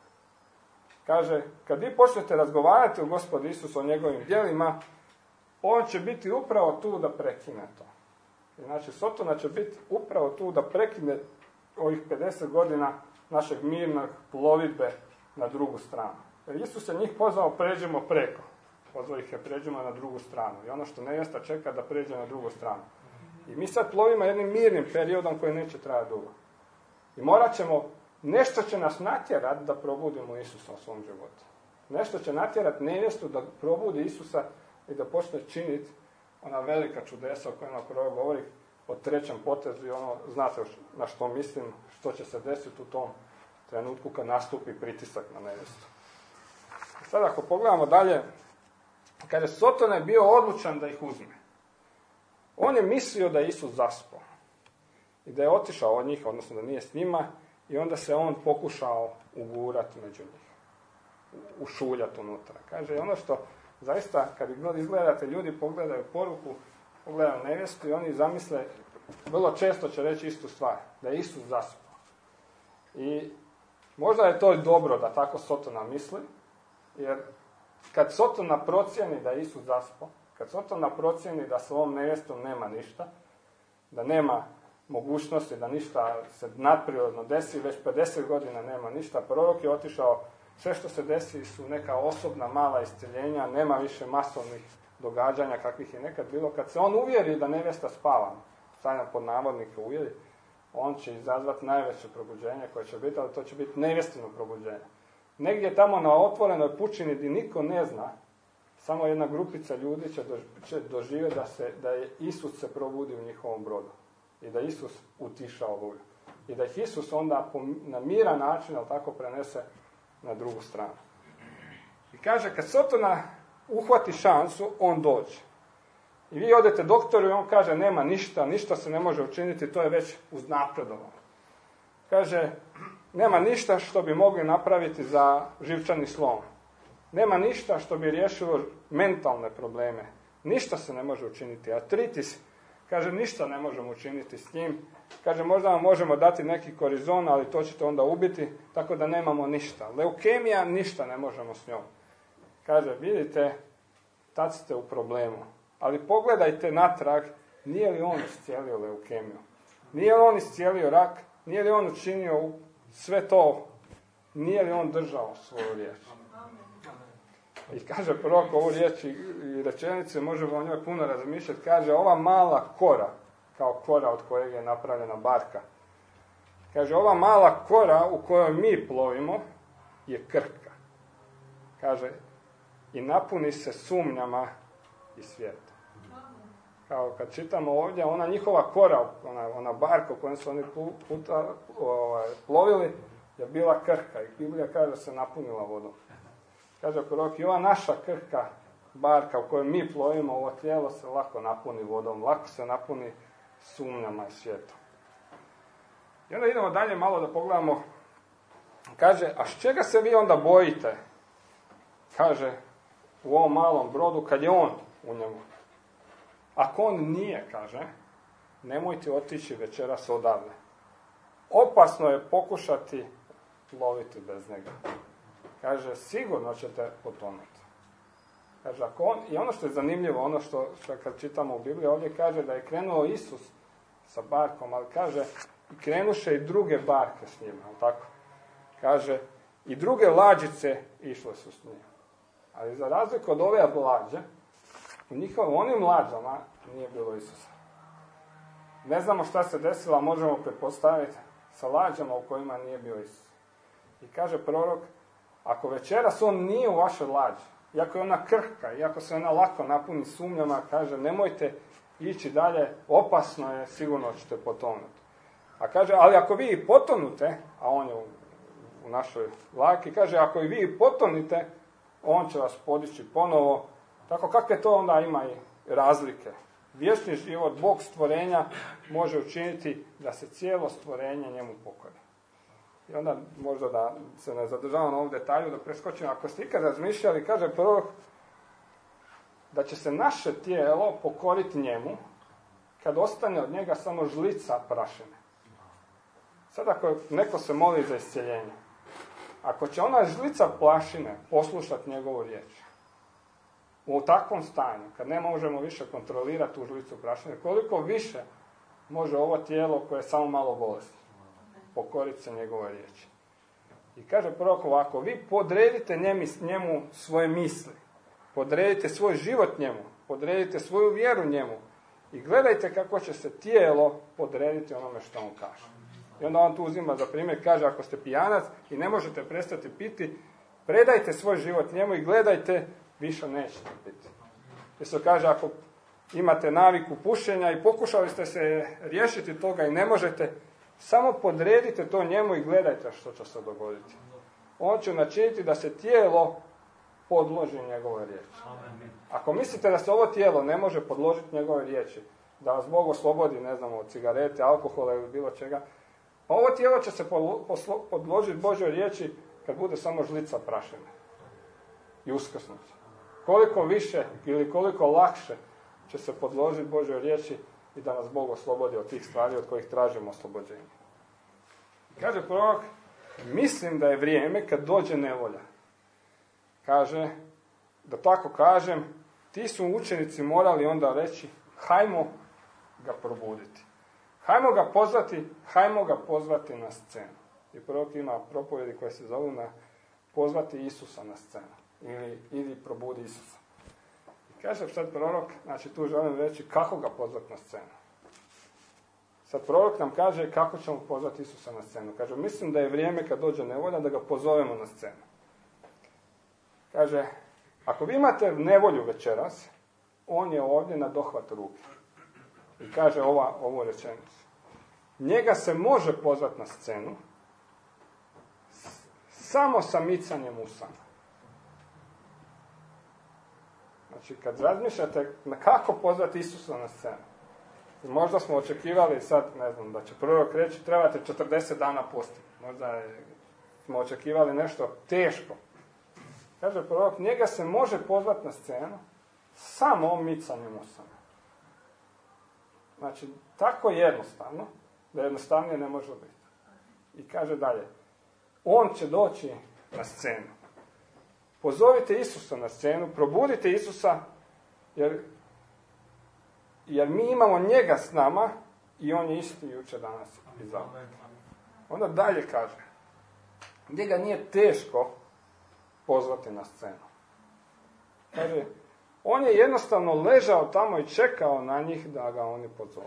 Kaže, kad vi počnete razgovarati o Gospodu Isusu, o njegovim djelima, on će biti upravo tu da prekine to. Znači, Sotona će biti upravo tu da prekine ovih pedeset godina našeg mirnog plovidbe na drugu stranu. Jer Isus je njih pozvao, pređemo preko. Pozvao ih je, pređemo na drugu stranu. I ono što nevjesta čeka da pređe na drugu stranu. I mi sad plovimo jednim mirnim periodom koji neće trajati dugo. I morat ćemo, nešto će nas natjerati da probudimo Isusa u svom životu. Nešto će natjerati nevjestu da probudi Isusa i da počne činiti ona velika čudesa o kojima prorok govori o trećem potezu i ono, znate na što mislim, što će se desiti u tom trenutku kad nastupi pritisak na nevjestu. Sad ako pogledamo dalje, kada je Soton je bio odlučan da ih uzme, on je mislio da je Isus zaspao i da je otišao od njih, odnosno da nije s njima, i onda se on pokušao ugurati među njih, ušuljati unutra. Kaže, ono što zaista, kad izgledate, ljudi pogledaju poruku, pogledaju nevjestu i oni zamisle, vrlo često će reći istu stvar, da je Isus zaspao. I možda je to dobro da tako Sotona misli, jer kad Sotona procijeni da je Isus zaspao, kad Sotona procijeni da s ovom nevjestom nema ništa, da nema mogućnosti da ništa se nadprirodno desi, već pedeset godina nema ništa, prorok je otišao, sve što se desi su neka osobna mala iscjeljenja, nema više masovnih događanja kakvih je nekad bilo. Kad se on uvjeri da nevjesta spava, stavljam pod navodnike uvjeri, on će izazvati najveće probuđenje koje će biti, ali to će biti nevjestino probuđenje. negdje tamo na otvorenoj pučini gdje niko ne zna, samo jedna grupica ljudi će, dož, će doživjeti da, se, da je Isus se probudi u njihovom brodu i da Isus utiša oluju. I da ih Isus onda na miran način, ali tako, prenese na drugu stranu. I kaže, kad Sotona uhvati šansu, on dođe. I vi odete doktoru i on kaže, nema ništa, ništa se ne može učiniti, to je već uznapredovano. Kaže, nema ništa što bi mogli napraviti za živčani slom. Nema ništa što bi riješilo mentalne probleme. Ništa se ne može učiniti. Artritis, kaže, ništa ne možemo učiniti s njim. Kaže, možda vam možemo dati neki korizon, ali to ćete onda ubiti, tako da nemamo ništa. Leukemija, ništa ne možemo s njom. Kaže, vidite, tad ste u problemu. Ali pogledajte natrag, nije li on iscijelio leukemiju? Nije li on iscijelio rak? Nije li on učinio sve to? Nije li on držao svoju riječ? I kaže prorok ovu riječ i rečenice, možemo o njoj puno razmišljati, kaže, ova mala kora, kao kora od kojeg je napravljena barka, kaže, ova mala kora u kojoj mi plovimo je krhka. Kaže, i napuni se sumnjama i svijeta. Kao kad čitamo ovdje, ona njihova kora, ona, ona barka u kojoj su oni puta, ovaj, plovili, je bila krhka i Biblija kaže da se napunila vodom. Kaže prorok, i ova naša krhka barka u kojoj mi plovimo, ovo tijelo se lako napuni vodom, lako se napuni sumnjama i svijetom. I onda idemo dalje malo da pogledamo. Kaže, a s čega se vi onda bojite? Kaže, u ovom malom brodu, kad je on u njemu. Ako on nije, kaže, nemojte otići večeras odavde. Opasno je pokušati loviti bez njega. Kaže, sigurno ćete potonuti. Kaže, ako on, i ono što je zanimljivo, ono što, što kad čitamo u Bibliji, ovdje kaže da je krenuo Isus sa barkom, ali kaže, i krenuše i druge barke s njima, ali tako? Kaže, i druge lađice išle su s njim. Ali za razliku od ove lađe, u njihovim, onim lađama nije bilo Isusa. Ne znamo šta se desilo, možemo pretpostaviti sa lađama u kojima nije bio Isus. I kaže prorok, ako večeras on nije u vašoj lađi, iako je ona krhka, iako se ona lako napuni sumnjama, kaže, nemojte ići dalje, opasno je, sigurno ćete potonuti. A kaže, ali ako vi i potonute, a on je u, u našoj laki, kaže, ako i vi potonite, on će vas podići ponovo. Tako kakve to onda ima i razlike. Vječni život, Bog stvorenja, može učiniti da se cijelo stvorenje njemu pokori. I onda možda da se ne zadržavam na ovom detalju, da preskočim. Ako ste ikad razmišljali, kaže prorok, da će se naše tijelo pokoriti njemu, kad ostane od njega samo žlica prašine. Sad ako neko se moli za iscjeljenje, ako će ona žlica prašine poslušati njegovu riječ, u takvom stanju, kad ne možemo više kontrolirati tu žlicu prašine, koliko više može ovo tijelo koje je samo malo bolesno pokoriti se njegove riječi. I kaže prorok ovako, vi podredite njemu, njemu svoje misli, podredite svoj život njemu, podredite svoju vjeru njemu i gledajte kako će se tijelo podrediti onome što on kaže. I onda on tu uzima za primjer, kaže, ako ste pijanac i ne možete prestati piti, predajte svoj život njemu i gledajte, više nećete piti. Isto kaže, ako imate naviku pušenja i pokušali ste se riješiti toga i ne možete, samo podredite to njemu i gledajte što će se dogoditi. On će načiniti da se tijelo podloži njegove riječi. Ako mislite da se ovo tijelo ne može podložiti njegove riječi, da vas Bog oslobodi, ne znam, od cigarete, alkohola ili bilo čega, pa ovo tijelo će se podložiti Božoj riječi kad bude samo žlica prašine i uskrsnuti. Koliko više ili koliko lakše će se podložiti Božoj riječi i da nas Bog oslobodi od tih stvari od kojih tražimo oslobođenje. Kaže prorok, mislim da je vrijeme kad dođe nevolja. Kaže, da tako kažem, ti su učenici morali onda reći, hajmo ga probuditi. Hajmo ga pozvati, hajmo ga pozvati na scenu. I prorok ima propovjedi koje se zovu na pozvati Isusa na scenu. Ili idi probudi Isusa. I kaže sad prorok, znači tu želim reći kako ga pozvati na scenu. Sad prorok nam kaže kako ćemo pozvati Isusa na scenu. Kaže, mislim da je vrijeme kad dođe nevolja da ga pozovemo na scenu. Kaže, ako vi imate nevolju večeras, on je ovdje na dohvat ruke. I kaže ova, ovu rečenicu. Njega se može pozvati na scenu samo sa micanjem usana. Znači, kad razmišljate na kako pozvati Isusa na scenu, možda smo očekivali sad, ne znam, da će prorok reći trebate četrdeset dana postiti. Možda je, smo očekivali nešto teško. Kaže prorok, njega se može pozvati na scenu samo micanjem usana. Znači, tako jednostavno, da jednostavnije ne može biti. I kaže dalje, on će doći na scenu. Pozovite Isusa na scenu, probudite Isusa, jer, jer mi imamo njega s nama i on je isti jučer, danas i zavtra. Onda dalje kaže, njega nije teško pozvati na scenu. Kaže, on je jednostavno ležao tamo i čekao na njih da ga oni pozovu.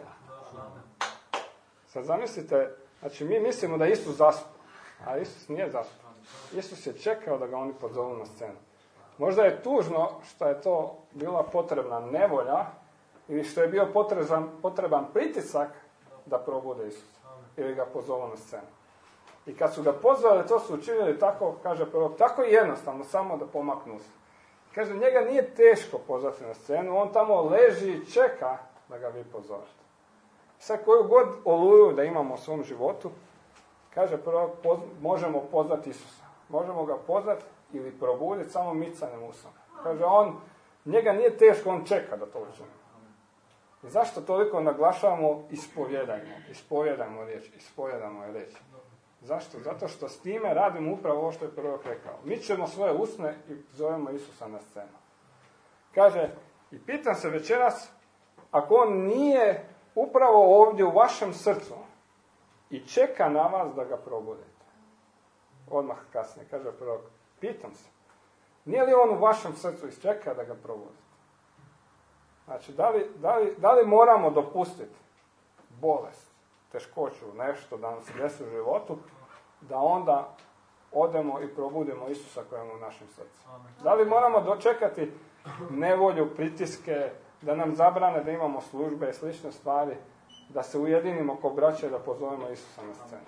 Sad zamislite, znači mi mislimo da Isus zaspa, a Isus nije zaspa. Isus je čekao da ga oni pozovu na scenu. Možda je tužno što je to bila potrebna nevolja ili što je bio potreban, potreban pritisak da probude Isusa ili ga pozovu na scenu. I kad su ga pozvali, to su učinili tako, kaže prorok, tako jednostavno, samo da pomaknu se. Kaže, njega nije teško pozvati na scenu, on tamo leži i čeka da ga vi pozovete. Sad koju god oluju da imamo u svom životu, kaže prorok, poz, možemo pozvati Isusa. Možemo ga pozvati ili probuditi samo micanjem usana. Kaže, on, njega nije teško, on čeka da to učini. I zašto toliko naglašavamo ispovjedajmo, ispovjedajmo riječ, ispovjedajmo riječ. Zašto? Zato što s time radimo upravo ovo što je prorok rekao. Mi ćemo svoje usne i zovemo Isusa na scenu. Kaže, i pitam se večeras, ako on nije upravo ovdje u vašem srcu i čeka na vas da ga probudite. Odmah kasnije, kaže prorok, pitam se, nije li on u vašem srcu i čeka da ga probudite? Znači, da li, da li, da li moramo dopustiti bolest, teškoću, nešto da nam se desi u životu, da onda odemo i probudimo Isusa koji je u našem srcu? Da li moramo dočekati nevolju, pritiske, da nam zabrane da imamo službe i slične stvari, da se ujedinimo ko braće da pozovemo Isusa na scenu?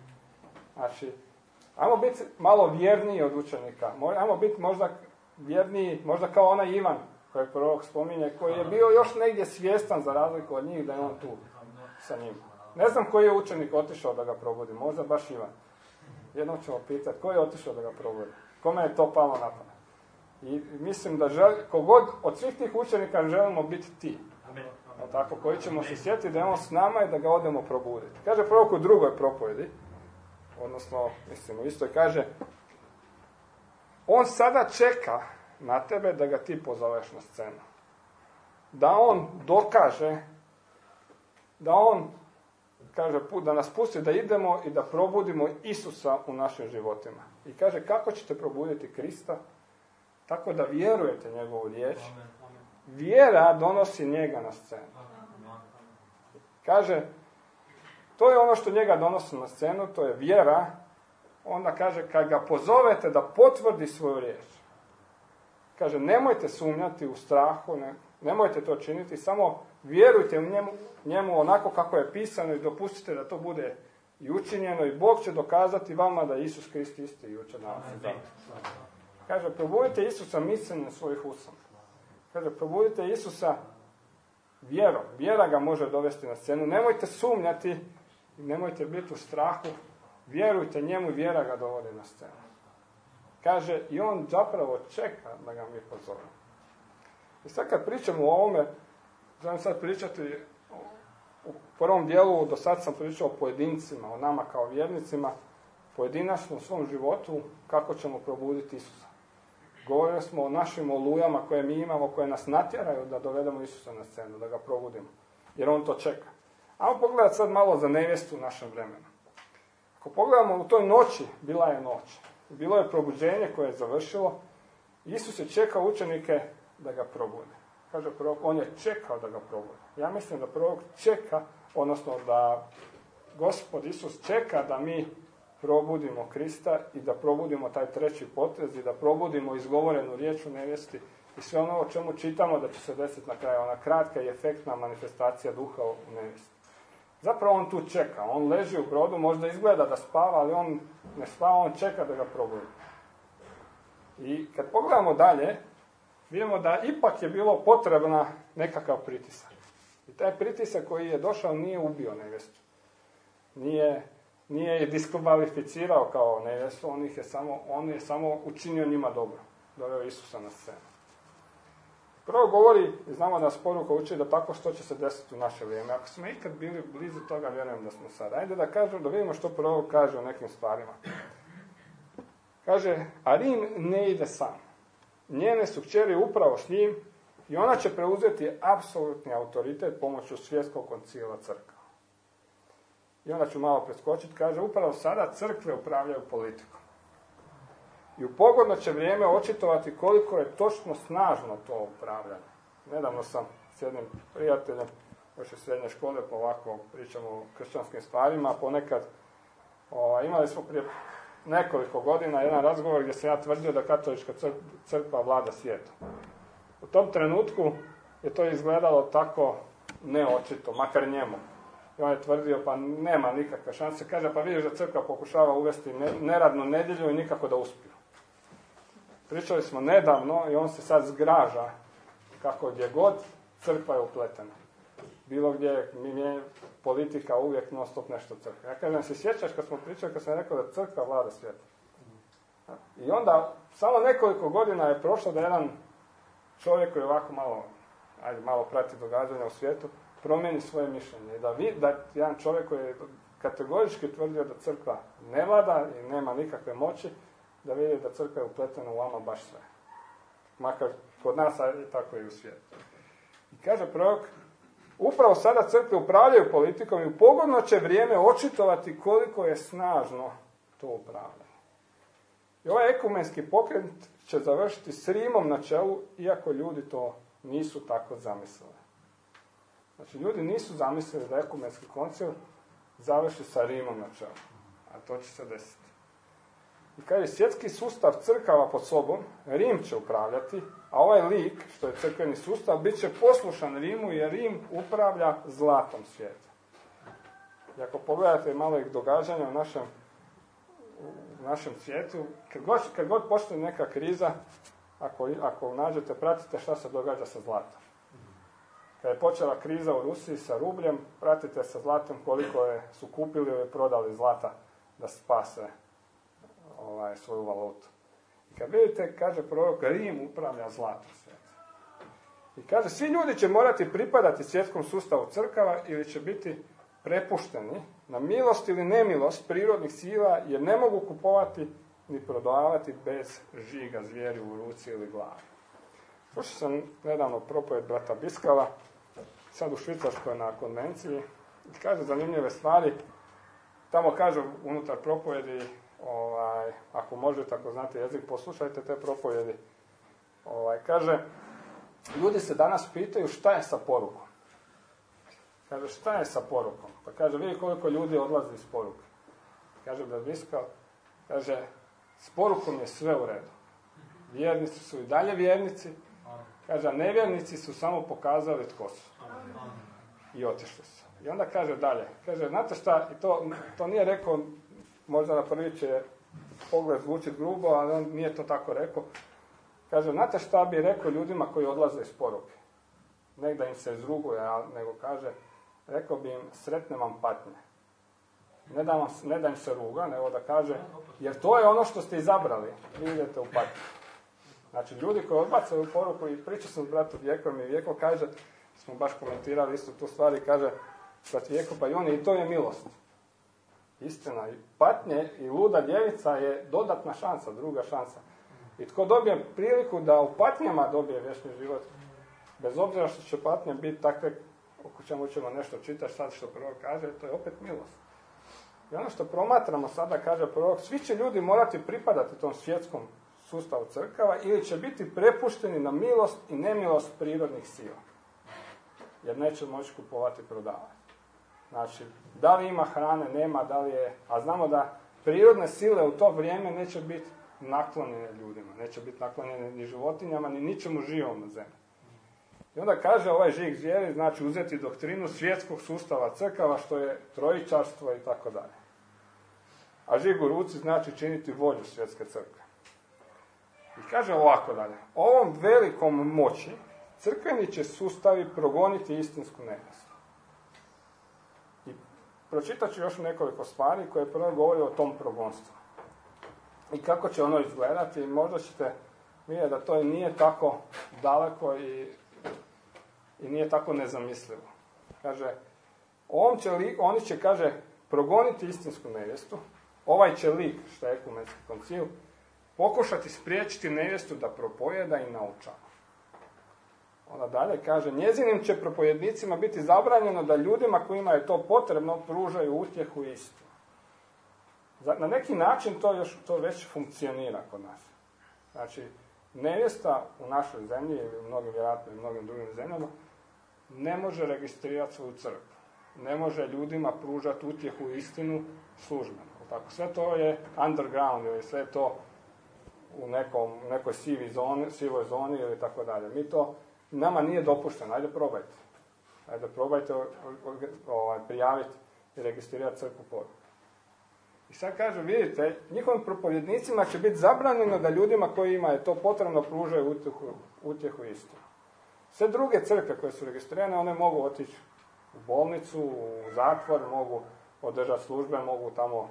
Znači, ajmo biti malo vjerniji od učenika, ajmo biti možda vjerniji, možda kao onaj Ivan koji prorok spominje, koji je bio još negdje svjestan za razliku od njih da je on tu sa njim. Ne znam koji je učenik otišao da ga probudi, možda baš Ivan. Jednom ćemo pitati, koji je otišao da ga probudi? Kome je to palo na pamet? I mislim da žel, kogod od svih tih učenika želimo biti ti. Tako, koji ćemo se sjetiti da je on s nama i da ga odemo probuditi. Kaže prorok u drugoj propovjedi, odnosno, mislim, u istoj kaže, on sada čeka na tebe da ga ti pozoveš na scenu. Da on dokaže, da on kaže, da nas pusti da idemo i da probudimo Isusa u našim životima. I kaže, kako ćete probuditi Krista? Tako da vjerujete njegovu riječ. Vjera donosi njega na scenu. Kaže, to je ono što njega donosi na scenu, to je vjera. Onda kaže, kad ga pozovete da potvrdi svoju riječ. Kaže, nemojte sumnjati u strahu, ne, nemojte to činiti, samo vjerujte u njemu, njemu onako kako je pisano i dopustite da to bude i učinjeno i Bog će dokazati vama da je Isus Krist isti i jučer danas i zavtra. Kaže, probudite Isusa micanjem svojih usana. Kaže, probudite Isusa vjerom. Vjera ga može dovesti na scenu. Nemojte sumnjati, nemojte biti u strahu. Vjerujte njemu i vjera ga dovodi na scenu. Kaže, i on zapravo čeka da ga mi pozovemo. I sad kad pričamo o ovome, želim sad pričati u prvom dijelu, do sad sam pričao o pojedincima, o nama kao vjernicima, pojedinačno u svom životu, kako ćemo probuditi Isusa. Govorili smo o našim olujama koje mi imamo, koje nas natjeraju da dovedemo Isusa na scenu, da ga probudimo. Jer on to čeka. Ajmo pogledati sad malo za nevjestu u našem vremenu. Ako pogledamo u toj noći, bila je noć. Bilo je probuđenje koje je završilo. Isus je čekao učenike da ga probude. Kaže prorok, on je čekao da ga probude. Ja mislim da prorok čeka, odnosno da Gospod Isus čeka da mi probudimo Krista i da probudimo taj treći potez i da probudimo izgovorenu riječ u nevjesti i sve ono o čemu čitamo da će se desiti na kraju, ona kratka i efektna manifestacija duha u nevjesti. Zapravo on tu čeka, on leži u brodu, možda izgleda da spava, ali on ne spava, on čeka da ga probudi. I kad pogledamo dalje, vidimo da ipak je bilo potrebna nekakav pritisak. I taj pritisak koji je došao nije ubio nevjestu. Nije, nije je diskvalificirao kao nevjestu, on, ih je samo, on je samo učinio njima dobro. Doveo Isusa na scenu. Prvo govori, i znamo da nas poruka uči da tako što će se desiti u naše vrijeme. Ako smo ikad bili blizu toga, vjerujem da smo sad. Ajde da kažem, da vidimo što prvo kaže o nekim stvarima. Kaže, a Rim ne ide sam. Njene su kćeri upravo s njim i ona će preuzeti apsolutni autoritet pomoću svjetskog koncila crkva. I onda ću malo preskočiti, kaže, upravo sada crkve upravljaju politikom. I u pogodno će vrijeme očitovati koliko je točno snažno to upravljanje. Nedavno sam s jednim prijateljem, još iz srednje škole, pa ovako pričamo o kršćanskim stvarima, ponekad o, imali smo prije nekoliko godina jedan razgovor gdje se ja tvrdio da katolička crkva vlada svijetom. U tom trenutku je to izgledalo tako neočito, makar njemu. I on je tvrdio, pa nema nikakve šanse. Kaže, pa vidiš da crkva pokušava uvesti neradnu nedjelju i nikako da uspiju. Pričali smo nedavno i on se sad zgraža kako gdje god crkva je upletena. Bilo gdje mi politika uvijek non stop nešto crkva. Ja kažem, se sjećaš kad smo pričali, kad sam rekao da crkva vlada svijetom. I onda, samo nekoliko godina je prošlo da jedan čovjek koji ovako malo, ajde, malo prati događanja u svijetu, promijeni svoje mišljenje. I da, vi, da jedan čovjek koji je kategorički tvrdio da crkva ne vlada i nema nikakve moći, da vidi da crkva je upletena u ama baš sve. Makar kod nas, a i tako i u svijetu. I kaže prorok, upravo sada crkve upravljaju politikom i u pogodno će vrijeme očitovati koliko je snažno to upravljanje. I ovaj ekumenski pokret će završiti s Rimom na čelu, iako ljudi to nisu tako zamislili. Znači, ljudi nisu zamislili da ekumenski koncil završi sa Rimom na čelu. A to će se desiti. I kaže, svjetski sustav crkava pod sobom, Rim će upravljati, a ovaj lik, što je crkveni sustav, bit će poslušan Rimu, jer Rim upravlja zlatom svijeta. I ako pogledate malo ih događanja u našem, u našem svijetu, kad god, kad god počne neka kriza, ako, ako nađete, pratite šta se događa sa zlatom. Kad je počela kriza u Rusiji sa rubljem, pratite sa zlatom koliko je, su kupili ili prodali zlata da spase ovaj, svoju valutu. I kad vidite, kaže prorok, Rim upravlja zlatom svijeta. I kaže, svi ljudi će morati pripadati svjetskom sustavu crkava ili će biti prepušteni na milost ili nemilost prirodnih sila, jer ne mogu kupovati ni prodavati bez žiga zvijeri u ruci ili glavi. Slušao sam nedavno propovjed brata Biskala, sad u Švicarskoj na konvenciji, i kaže zanimljive stvari. Tamo kaže unutar propovjedi, ovaj, ako možete, ako znate jezik, poslušajte te propovjedi. Ovaj, kaže, ljudi se danas pitaju šta je sa porukom. Kaže, šta je sa porukom? Pa kaže, vidi koliko ljudi odlazi iz poruke. Kaže brat Biskal, kaže, s porukom je sve u redu. Vjernici su i dalje vjernici. Kaže, a nevjernici su samo pokazali tko su. I otišli su. I onda kaže dalje. Kaže, znate šta, i to, to nije rekao, možda na prvi će pogled zvučiti grubo, ali on nije to tako rekao. Kaže, znate šta bi rekao ljudima koji odlaze iz poruke? Ne da im se izruguje, nego kaže, rekao bi im, sretne vam patnje. Ne da, vam, ne da im se ruga, nego da kaže, jer to je ono što ste izabrali. Vi idete u patnju. Znači, ljudi koji odbacaju poruku, i pričao sam s bratom Vjekom, i Vjeko kaže, smo baš komentirali isto tu stvari, kaže, brat Vjeko, pa i on, i to je milost. Istina, i patnje i luda djevica je dodatna šansa, druga šansa. I tko dobije priliku da u patnjama dobije vječni život, bez obzira što će patnje biti takve, oko čemu ćemo nešto čitati, sad što prorok kaže, to je opet milost. I ono što promatramo sada, kaže prorok, svi će ljudi morati pripadati tom svjetskom sustavu crkava ili će biti prepušteni na milost i nemilost prirodnih sila. Jer neće moći kupovati i prodavati. Znači, da li ima hrane, nema, da li je... A znamo da prirodne sile u to vrijeme neće biti naklonjene ljudima, neće biti naklonjene ni životinjama, ni ničemu živom na zemlji. I onda kaže ovaj žig zvijeri, znači uzeti doktrinu svjetskog sustava crkava, što je trojičarstvo i tako dalje. A žig u ruci znači činiti volju svjetske crkve. I kaže ovako dalje, ovom velikom moći crkveni će sustavi progoniti istinsku nevjestu. I pročitat ću još nekoliko stvari koje prvo govori o tom progonstvu. I kako će ono izgledati, možda ćete vidjeti da to nije tako daleko i, i nije tako nezamislivo. Kaže, on će li, oni će, kaže, progoniti istinsku nevjestu, ovaj će lik, što je ekumenski koncil, pokušati spriječiti nevjestu da propovjeda i naučava. Onda dalje kaže, njezinim će propojednicima biti zabranjeno da ljudima kojima je to potrebno pružaju utjehu i istinu. Na neki način to, još, to već funkcionira kod nas. Znači, nevjesta u našoj zemlji, ili u mnogim, vjerojatno i mnogim drugim zemljama, ne može registrirati svoju crkvu. Ne može ljudima pružati utjehu i istinu službeno. Tako, sve to je underground, ili sve to u nekom, nekoj sivi zoni, sivoj zoni ili tako dalje. Mi to, nama nije dopušteno. Ajde probajte. Ajde probajte ovaj, prijaviti i registrirati crkvu pod. I sad kaže, vidite, njihovim propovjednicima će biti zabranjeno da ljudima kojima je to potrebno pružaju utjehu, utjehu istinu. Sve druge crkve koje su registrirane, one mogu otići u bolnicu, u zatvor, mogu održati službe, mogu tamo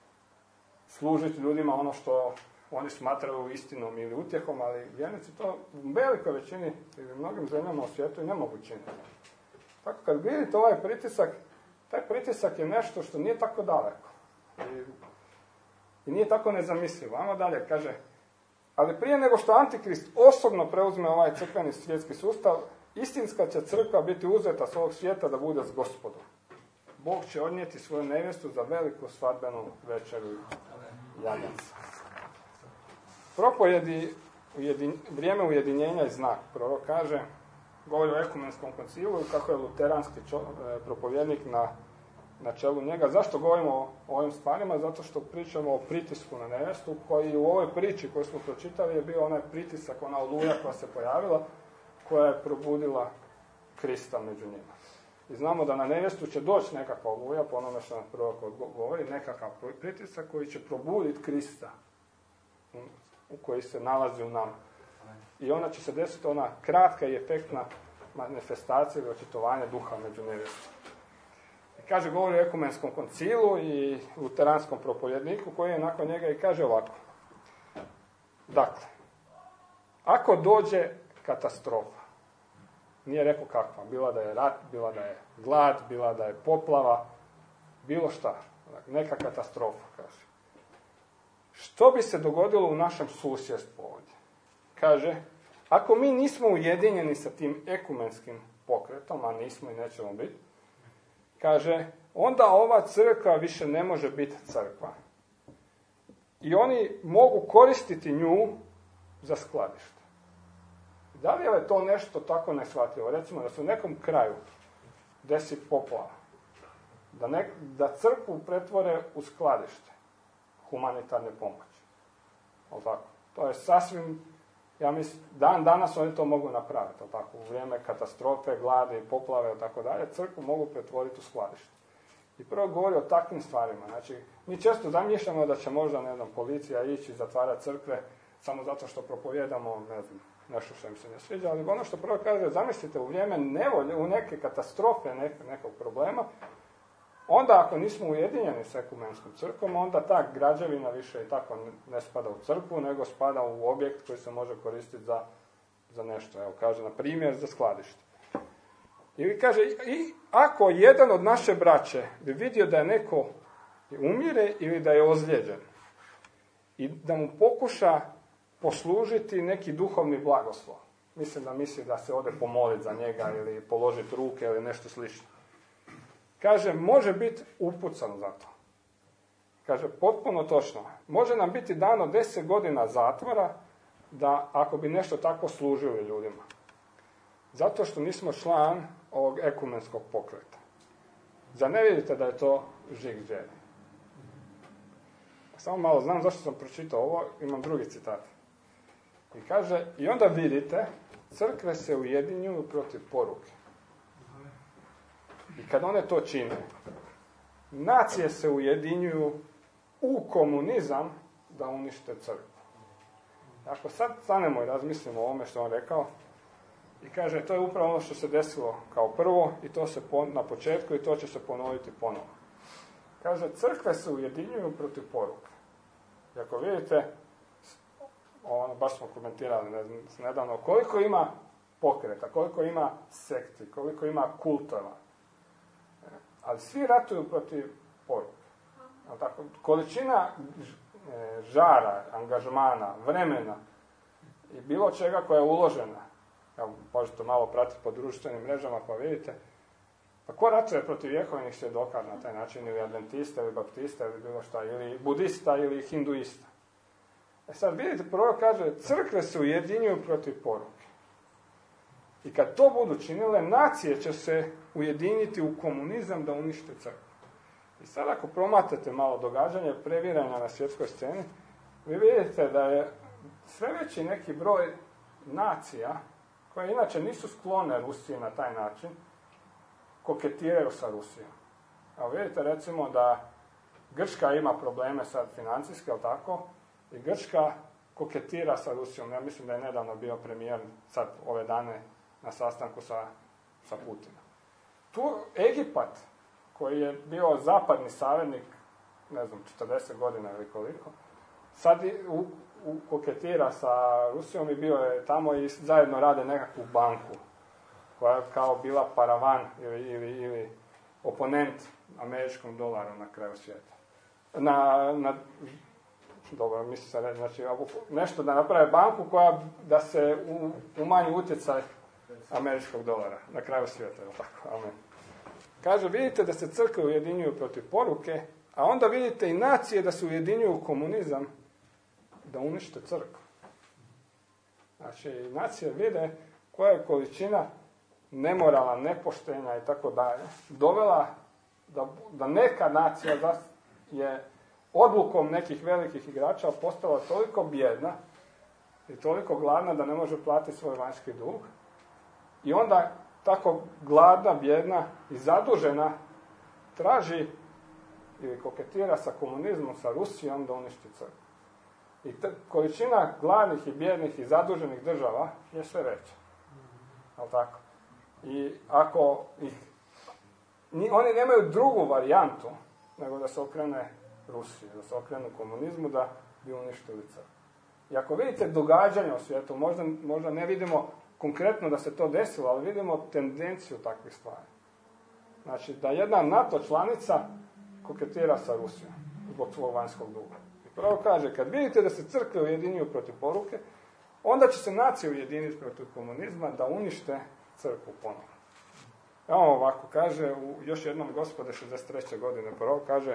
služiti ljudima ono što oni smatraju istinom ili utjehom, ali vjernici to u velikoj većini ili u mnogim zemljama u svijetu i ne mogu činiti. Tako kad vidite ovaj pritisak, taj pritisak je nešto što nije tako daleko. I, i nije tako nezamislivo. Ajmo dalje, kaže, ali prije nego što Antikrist osobno preuzme ovaj crkveni svjetski sustav, istinska će crkva biti uzeta s ovog svijeta da bude s Gospodom. Bog će odnijeti svoju nevjestu za veliku svadbenu večeru janjaca. Propovjedi ujedin, vrijeme ujedinjenja i znak. Prorok kaže, govori o ekumenskom koncilu, kako je luteranski čo, e, propovjednik na, na čelu njega. Zašto govorimo o, o ovim stvarima? Zato što pričamo o pritisku na nevjestu, koji u ovoj priči koju smo pročitali je bio onaj pritisak, ona oluja koja se pojavila, koja je probudila Krista među njima. I znamo da na nevjestu će doći nekakva oluja, po onome što nam prorok govori, nekakav pritisak koji će probuditi Krista, u koji se nalazi u nama. I ona će se desiti ona kratka i efektna manifestacija ili očitovanje duha među nevjestom. I kaže, govori o ekumenskom koncilu i luteranskom propovjedniku koji je nakon njega i kaže ovako. Dakle, ako dođe katastrofa, nije rekao kakva, bila da je rat, bila da je glad, bila da je poplava, bilo šta, neka katastrofa, kaže. Što bi se dogodilo u našem susjedstvu ovdje? Kaže, ako mi nismo ujedinjeni sa tim ekumenskim pokretom, a nismo i nećemo biti, kaže, onda ova crkva više ne može biti crkva. I oni mogu koristiti nju za skladište. Da li je to nešto tako neshvatljivo? Recimo da se u nekom kraju desi poplava, da, nek, da crkvu pretvore u skladište humanitarne pomoći. Ali tako, to je sasvim, ja mislim, dan danas oni to mogu napraviti. Ali tako, u vrijeme katastrofe, glade, poplave i tako dalje, crkvu mogu pretvoriti u skladište. I prvo govori o takvim stvarima. Znači, mi često zamišljamo da će možda, ne znam, policija ići zatvarati crkve samo zato što propovijedamo, ne znam, nešto što im se ne sviđa, ali ono što prvo kaže, zamislite, u vrijeme nevolje, u neke katastrofe, nek, nekog problema, onda ako nismo ujedinjeni s ekumenskom crkvom, onda ta građevina više i tako ne spada u crkvu, nego spada u objekt koji se može koristiti za, za nešto. Evo, kaže, na primjer, za skladište. I kaže, i ako jedan od naše braće bi vidio da je neko umire ili da je ozlijeđen i da mu pokuša poslužiti neki duhovni blagoslov, mislim da misli da se ode pomoliti za njega ili položiti ruke ili nešto slično. Kaže, može biti upucan za to. Kaže, potpuno točno. Može nam biti dano deset godina zatvora da ako bi nešto tako služili ljudima. Zato što nismo član ovog ekumenskog pokreta. Zar ne vidite da je to žig želje? Samo malo znam zašto sam pročitao ovo, imam drugi citat. I kaže, i onda vidite, crkve se ujedinjuju protiv poruke. I kad one to čine, nacije se ujedinjuju u komunizam da unište crkvu. Ako sad stanemo i razmislimo o ovome što on rekao, i kaže, to je upravo ono što se desilo kao prvo, i to se pon- na početku, i to će se ponoviti ponovo. Kaže, crkve se ujedinjuju protiv poruke. I ako vidite, ono, baš smo komentirali ne znam, nedavno, koliko ima pokreta, koliko ima sekti, koliko ima kultova. Ali svi ratuju protiv poruke. Tako, količina žara, angažmana, vremena i bilo čega koja je uložena, evo, možete malo pratiti po društvenim mrežama pa vidite, pa ko ratuje protiv Jehovinih svjedoka na taj način, ili adventista, ili baptista, ili bilo šta, ili budista, ili hinduista. E sad vidite, prvo kaže, crkve se ujedinjuju protiv poruke. I kad to budu činile, nacije će se ujediniti u komunizam da unište crkvu. I sad ako promatrate malo događanja, previranja na svjetskoj sceni, vi vidite da je sve veći neki broj nacija, koje inače nisu sklone Rusiji na taj način, koketiraju sa Rusijom. Evo vidite recimo da Grčka ima probleme sad financijske, ali tako, i Grčka koketira sa Rusijom. Ja mislim da je nedavno bio premijer sad ove dane na sastanku sa, sa Putinom. Tu Egipat, koji je bio zapadni savjetnik, ne znam, četrdeset godina ili koliko, sad u, u, koketira sa Rusijom i bio je tamo i zajedno rade nekakvu banku, koja je kao bila paravan ili, ili, ili oponent američkom dolaru na kraju svijeta. Na, na, dobro, mislim se reći, znači, nešto da naprave banku koja da se u, umanji utjecaj američkog dolara na kraju svijeta, je tako? Amen. Kaže, vidite da se crkve ujedinjuju protiv poruke, a onda vidite i nacije da se ujedinjuju u komunizam da unište crkvu. Znači, nacije vide koja je količina nemorala, nepoštenja i tako dalje, dovela da, da neka nacija je odlukom nekih velikih igrača postala toliko bijedna i toliko gladna da ne može platiti svoj vanjski dug. I onda tako gladna, bijedna i zadužena traži ili koketira sa komunizmom, sa Rusijom da uništi crkvu. I t- količina gladnih i bijednih i zaduženih država je sve veća. Ali tako? I ako ih, ni, oni nemaju drugu varijantu nego da se okrene Rusiji, da se okrenu komunizmu, da bi uništili crkvu. I ako vidite događanja u svijetu, možda, možda ne vidimo konkretno da se to desilo, ali vidimo tendenciju takvih stvari. Znači, da jedna NATO članica koketira sa Rusijom zbog svog vanjskog duga. I pravo kaže, kad vidite da se crkve ujedinjuju protiv poruke, onda će se nacije ujediniti protiv komunizma da unište crkvu ponovno. Evo ovako, kaže, u još jednom Gospode šezdeset treće godine prvo, kaže,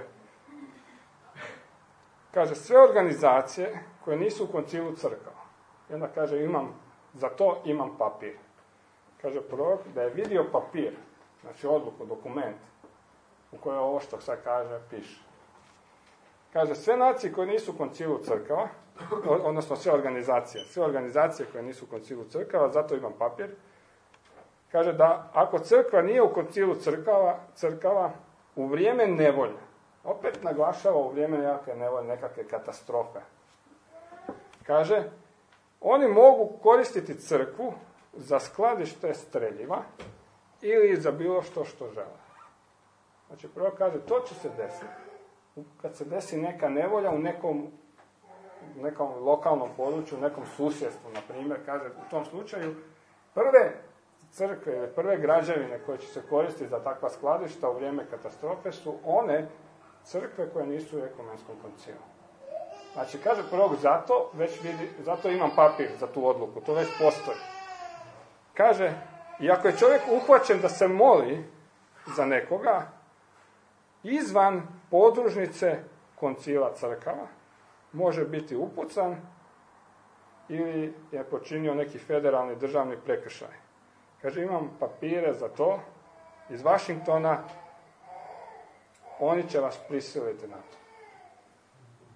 kaže, sve organizacije koje nisu u koncilu crkava. I onda kaže, imam, za to imam papir. Kaže prorok da je vidio papir, znači odluku, dokument, u kojoj ovo što sad kaže, piše. Kaže, sve nacije koje nisu u koncilu crkava, odnosno sve organizacije, sve organizacije koje nisu u koncilu crkava, zato imam papir, kaže da ako crkva nije u koncilu crkava, crkava u vrijeme nevolje, opet naglašava u vrijeme nekakve nevolje, nekakve katastrofe, kaže, oni mogu koristiti crkvu za skladište streljiva ili za bilo što što žele. Znači, prvo kaže, to će se desiti. Kad se desi neka nevolja u nekom, nekom lokalnom području, u nekom susjedstvu, na primjer, kaže, u tom slučaju, prve crkve ili prve građevine koje će se koristiti za takva skladišta u vrijeme katastrofe su one crkve koje nisu u ekumenskom koncilu. Znači, kaže prorok, zato već vidi, zato imam papir za tu odluku, to već postoji. Kaže, i ako je čovjek uhvaćen da se moli za nekoga, izvan podružnice koncila crkava, može biti upucan ili je počinio neki federalni državni prekršaj. Kaže, imam papire za to iz Washingtona, oni će vas prisiliti na to.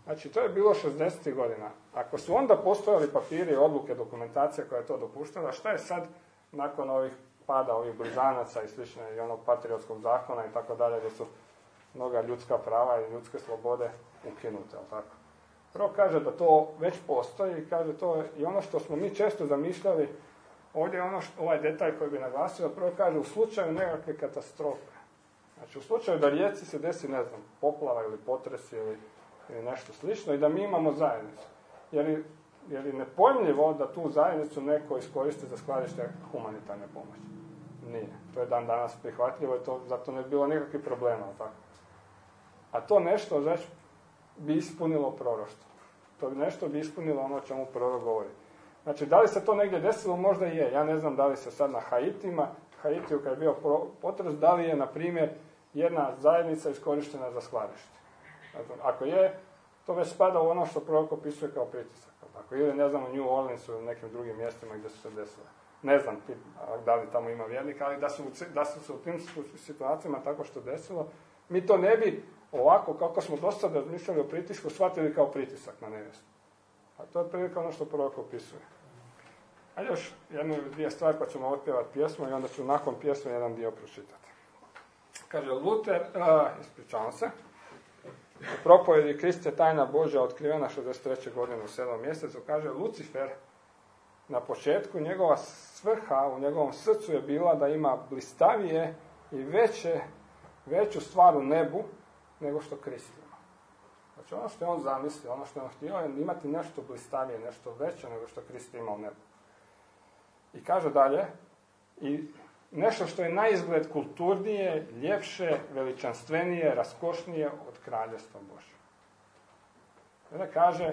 Znači, to je bilo šezdesetih godina. Ako su onda postojali papiri, odluke, dokumentacija koja je to dopuštala, šta je sad nakon ovih pada, ovih blizanaca i slične, i onog patriotskog zakona i tako dalje, gdje su mnoga ljudska prava i ljudske slobode ukinute, jel tako? Prvo kaže da to već postoji i kaže to je i ono što smo mi često zamišljali, ovdje je ono što, ovaj detalj koji bi naglasio, prvo kaže u slučaju nekakve katastrofe. Znači u slučaju da Rijeci se desi, ne znam, poplava ili potres ili, ili nešto slično i da mi imamo zajednicu. Jer, jer je nepojmljivo da tu zajednicu neko iskoristi za skladište humanitarne pomoći. Nije. To je dan danas prihvatljivo i to, zato ne bi bilo nikakvih problema. Tako. A to nešto već bi ispunilo proroštvo. To nešto bi ispunilo ono o čemu prorok govori. Znači, da li se to negdje desilo? Možda je. Ja ne znam da li se sad na Haitima, Haitiju kad je bio potres, da li je, na primjer, jedna zajednica iskorištena za skladište. Ako je, to već spada u ono što prorok opisuje kao pritisak. Ako ili, ne znam, u New Orleansu ili nekim drugim mjestima gdje su se desile. Ne znam da li tamo ima vjernika, ali da su, da su se u tim situacijama tako što desilo, mi to ne bi ovako, kako smo do sada razmišljali o pritisku, shvatili kao pritisak na nevjestu. A to je prilike ono što prorok opisuje. A još jednu ili dvije stvari, pa ćemo otpjevati pjesmu i onda ću nakon pjesme jedan dio pročitati. Kaže Luter, a, ispričavam se, u propovjedi Krist je tajna Božja otkrivena šezdeset treće godine u sedmom mjesecu, kaže Lucifer, na početku njegova svrha u njegovom srcu je bila da ima blistavije i veće, veću stvar u nebu nego što Krist ima. Znači ono što je on zamislio, ono što je on htio je imati nešto blistavije, nešto veće nego što Krist ima u nebu. I kaže dalje, i nešto što je na izgled kulturnije, ljepše, veličanstvenije, raskošnije od kraljevstva Božja. Onda kaže,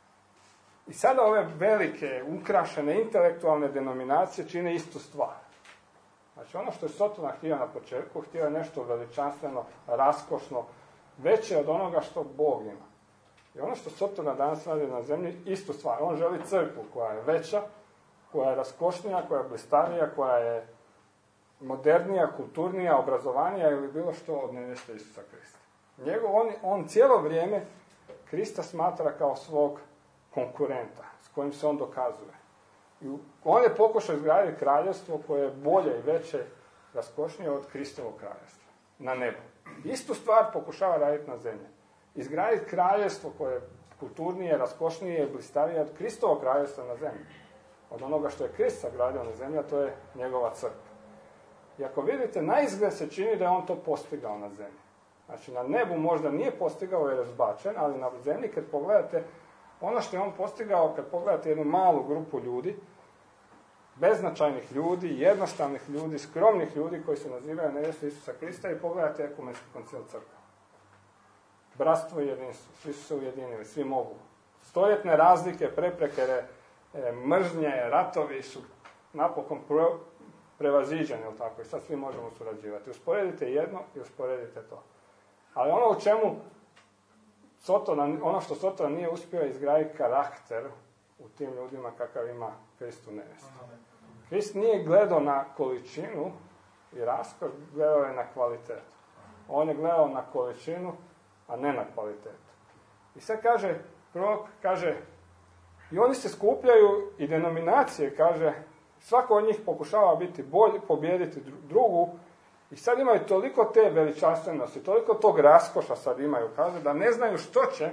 i sada ove velike, ukrašene, intelektualne denominacije čine istu stvar. Znači ono što je Sotona htio na početku, htio je nešto veličanstveno, raskošno, veće od onoga što Bog ima. I ono što Sotona danas radi na zemlji, istu stvar. On želi crkvu koja je veća, koja je raskošnija, koja je blistavija, koja je modernija, kulturnija, obrazovanija ili bilo što od nevjeste Isusa Krista. Njegov, on, on cijelo vrijeme Krista smatra kao svog konkurenta, s kojim se on dokazuje. I on je pokušao izgraditi kraljevstvo koje je bolje i veće, raskošnije od Kristovog kraljevstva na nebu. Istu stvar pokušava raditi na zemlji. Izgraditi kraljevstvo koje je kulturnije, raskošnije i blistavije od Kristovog kraljevstva na zemlji. Od onoga što je Krist sagradio na zemlji, a to je njegova crkva. I ako vidite, na izgled se čini da je on to postigao na zemlji. Znači, na nebu možda nije postigao jer je zbačen, ali na zemlji kad pogledate, ono što je on postigao, kad pogledate jednu malu grupu ljudi, beznačajnih ljudi, jednostavnih ljudi, skromnih ljudi koji se nazivaju nevjestu Isusa Krista i pogledate ekumenski koncil crkve. Bratstvo i jedinstvo, svi su se ujedinili, svi mogu. Stoljetne razlike, prepreke, e, mržnje, ratovi su napokon pro, prevaziđeni, jel tako? I sad svi možemo surađivati. Usporedite jedno i usporedite to. Ali ono u čemu Sotona, ono što Sotona nije uspio izgraditi karakter u tim ljudima kakav ima Krist u nevjesti. Krist nije gledao na količinu i raskoš, gledao je na kvalitetu. On je gledao na količinu, a ne na kvalitetu. I sad kaže, prorok kaže, i oni se skupljaju i denominacije, kaže, svako od njih pokušava biti bolji, pobijediti drugu, i sad imaju toliko te veličanstvenosti, toliko tog raskoša sad imaju, kaže, da ne znaju što će,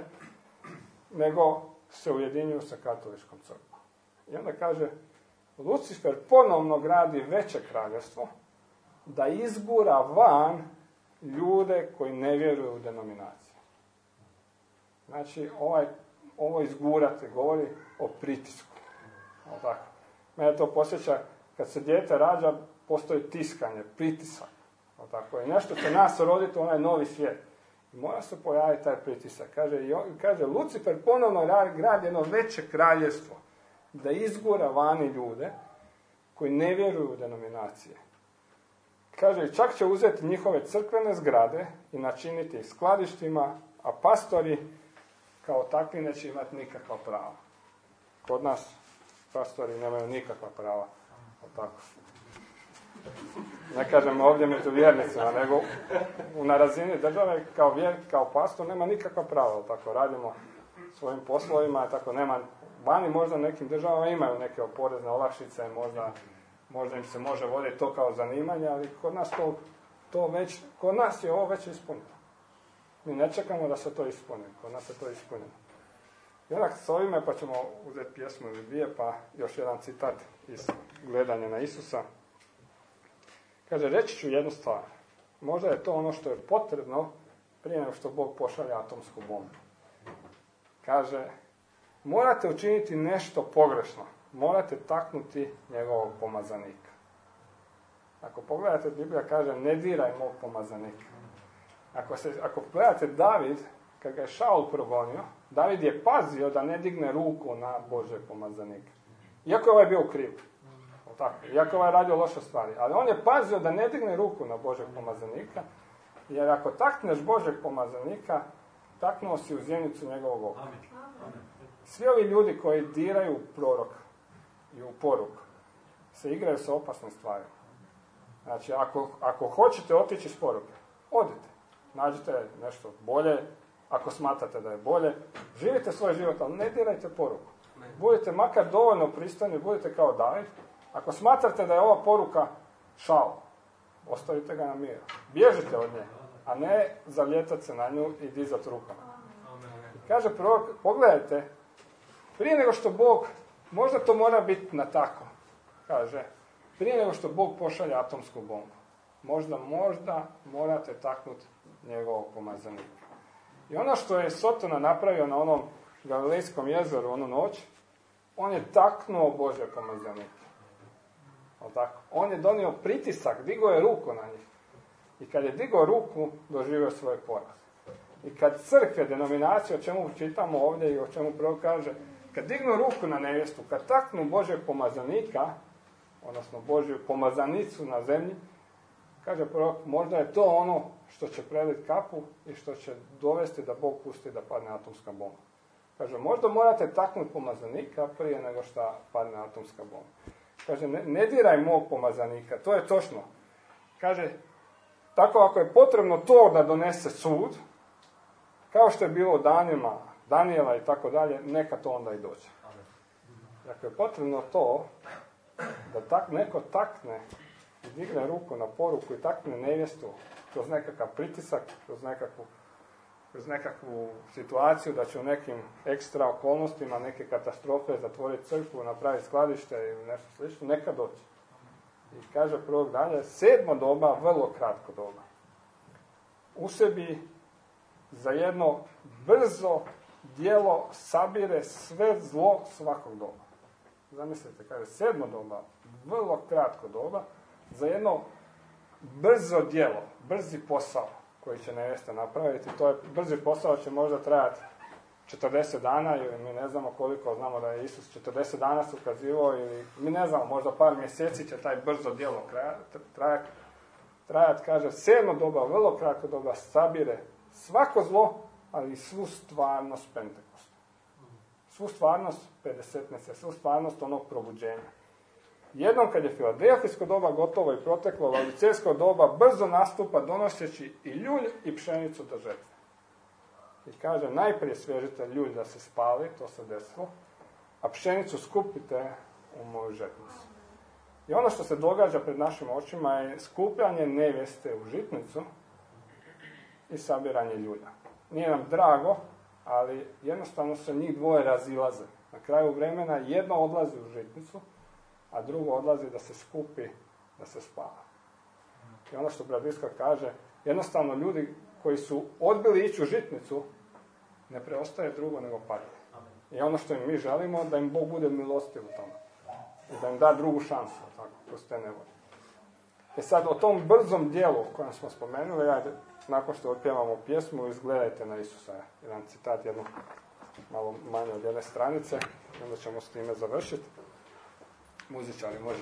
nego se ujedinjuju sa katoličkom crkvom. I onda kaže, Lucifer ponovno gradi veće kraljevstvo, da izgura van ljude koji ne vjeruju u denominacije. Znači, ovaj, ovo izgurati govori o pritisku. Tako. Mene to posjeća, kad se dijete rađa, postoji tiskanje, pritisak. Tako. I nešto će nas roditi u onaj novi svijet. I mora se pojaviti taj pritisak. Kaže, kaže Lucifer ponovno gradi jedno veće kraljevstvo, da izgura vani ljude koji ne vjeruju u denominacije. Kaže, čak će uzeti njihove crkvene zgrade i načiniti ih skladištima, a pastori kao takvi neće imati nikakva prava. Kod nas pastori nemaju nikakva prava. Tako. Ne kažem ovdje među vjernicima, nego na razini države kao, vjer, kao pastor nema nikakva prava. Tako radimo svojim poslovima, tako nema, vani možda u nekim državama imaju neke porezne olakšice, možda, možda im se može voditi to kao zanimanje, ali kod nas to, to već, kod nas je ovo već ispunjeno. Mi ne čekamo da se to ispuni, kod nas je to ispunjeno. I onda s ovime, pa ćemo uzeti pjesmu ili dvije, pa još jedan citat iz gledanja na Isusa. Kaže, reći ću jednu stvar. Možda je to ono što je potrebno prije nego što Bog pošalje atomsku bombu. Kaže, morate učiniti nešto pogrešno. Morate taknuti njegovog pomazanika. Ako pogledate, Biblija kaže, ne diraj mog pomazanika. Ako, se, ako gledate David, kad ga je Šaul progonio, David je pazio da ne digne ruku na Božeg pomazanika. Iako je ovaj bio kriv. Tako, iako je ovaj radio loše stvari. Ali on je pazio da ne digne ruku na Božeg pomazanika, jer ako takneš Božeg pomazanika, taknuo si u zjenicu njegovog oka. Svi ovi ljudi koji diraju u prorok i u poruku, se igraju sa opasnim stvarima. Znači, ako, ako hoćete otići s poruke, odite. Nađite nešto bolje, ako smatrate da je bolje. Živite svoj život, ali ne dirajte poruku. Budite makar dovoljno pristojni, budite kao David. Ako smatrate da je ova poruka šal, ostavite ga na miru. Bježite od nje, a ne zavljetati se na nju i dizati rukama. I kaže prorok, pogledajte, prije nego što Bog, možda to mora biti na tako, kaže, prije nego što Bog pošalje atomsku bombu, možda, možda morate taknuti njegovog pomazanika. I ono što je Sotona napravio na onom Galilejskom jezeru onu noć, on je taknuo Božje pomazanika. On je donio pritisak, digao je ruku na njih. I kad je digao ruku, doživio svoj poraz. I kad crkve, denominacije, o čemu čitamo ovdje i o čemu prvo kaže, kad dignu ruku na nevjestu, kad taknu Božjeg pomazanika, odnosno Božju pomazanicu na zemlji, kaže prorok, možda je to ono što će preliti kapu i što će dovesti da Bog pusti da padne atomska bomba. Kaže, možda morate taknuti pomazanika prije nego što padne atomska bomba. Kaže, ne, ne diraj mog pomazanika, to je točno. Kaže, tako ako je potrebno to da donese sud, kao što je bilo u danima Danijela i tako dalje, neka to onda i dođe. Ako je potrebno to, da tak, neko takne i digne ruku na poruku i takne nevjestu kroz nekakav pritisak, kroz nekakvu, kroz nekakvu situaciju da će u nekim ekstra okolnostima, neke katastrofe zatvoriti crkvu, napraviti skladište ili nešto slično, neka doći. I kaže prvog dalje, sedmo doba, vrlo kratko doba. U sebi za jedno brzo djelo sabire sve zlo svakog doba. Zamislite, kaže, sedmo doba, vrlo kratko doba, za jedno brzo djelo, brzi posao koji će nevjesta napraviti. To je, brzi posao će možda trajati četrdeset dana, ili mi ne znamo koliko, znamo da je Isus četrdeset dana se ukazivao, ili mi ne znamo, možda par mjeseci će taj brzo djelo trajati. Trajat, kaže, sedmo doba, vrlo kratko doba, sabire svako zlo, ali i svu stvarnost Pentekosta. Svu stvarnost pedesetnice, svu stvarnost onog probuđenja. Jednom kad je filadelfijsko doba gotovo i proteklo, laodicejsko doba brzo nastupa donoseći i ljulj i pšenicu do žetve. I kaže, najprije svježite ljulj da se spali, to se desilo, a pšenicu skupite u moju žetnicu. I ono što se događa pred našim očima je skupljanje nevjeste u žitnicu i sabiranje ljulja. Nije nam drago, ali jednostavno se njih dvoje razilaze. Na kraju vremena jedno odlazi u žitnicu, a drugo odlazi da se skupi, da se spava. I ono što brat Iskra kaže, jednostavno ljudi koji su odbili ići u žitnicu, ne preostaje drugo nego patnje. I ono što im mi želimo, da im Bog bude milostiv u tome. I da im da drugu šansu, tako, kroz te nevolje. E sad, o tom brzom dijelu kojem smo spomenuli, ajde, nakon što otpjevamo pjesmu, izgledajte na Isusa. Jedan citat, jedno malo manje od jedne stranice, onda ćemo s time završiti. Muzičari, može.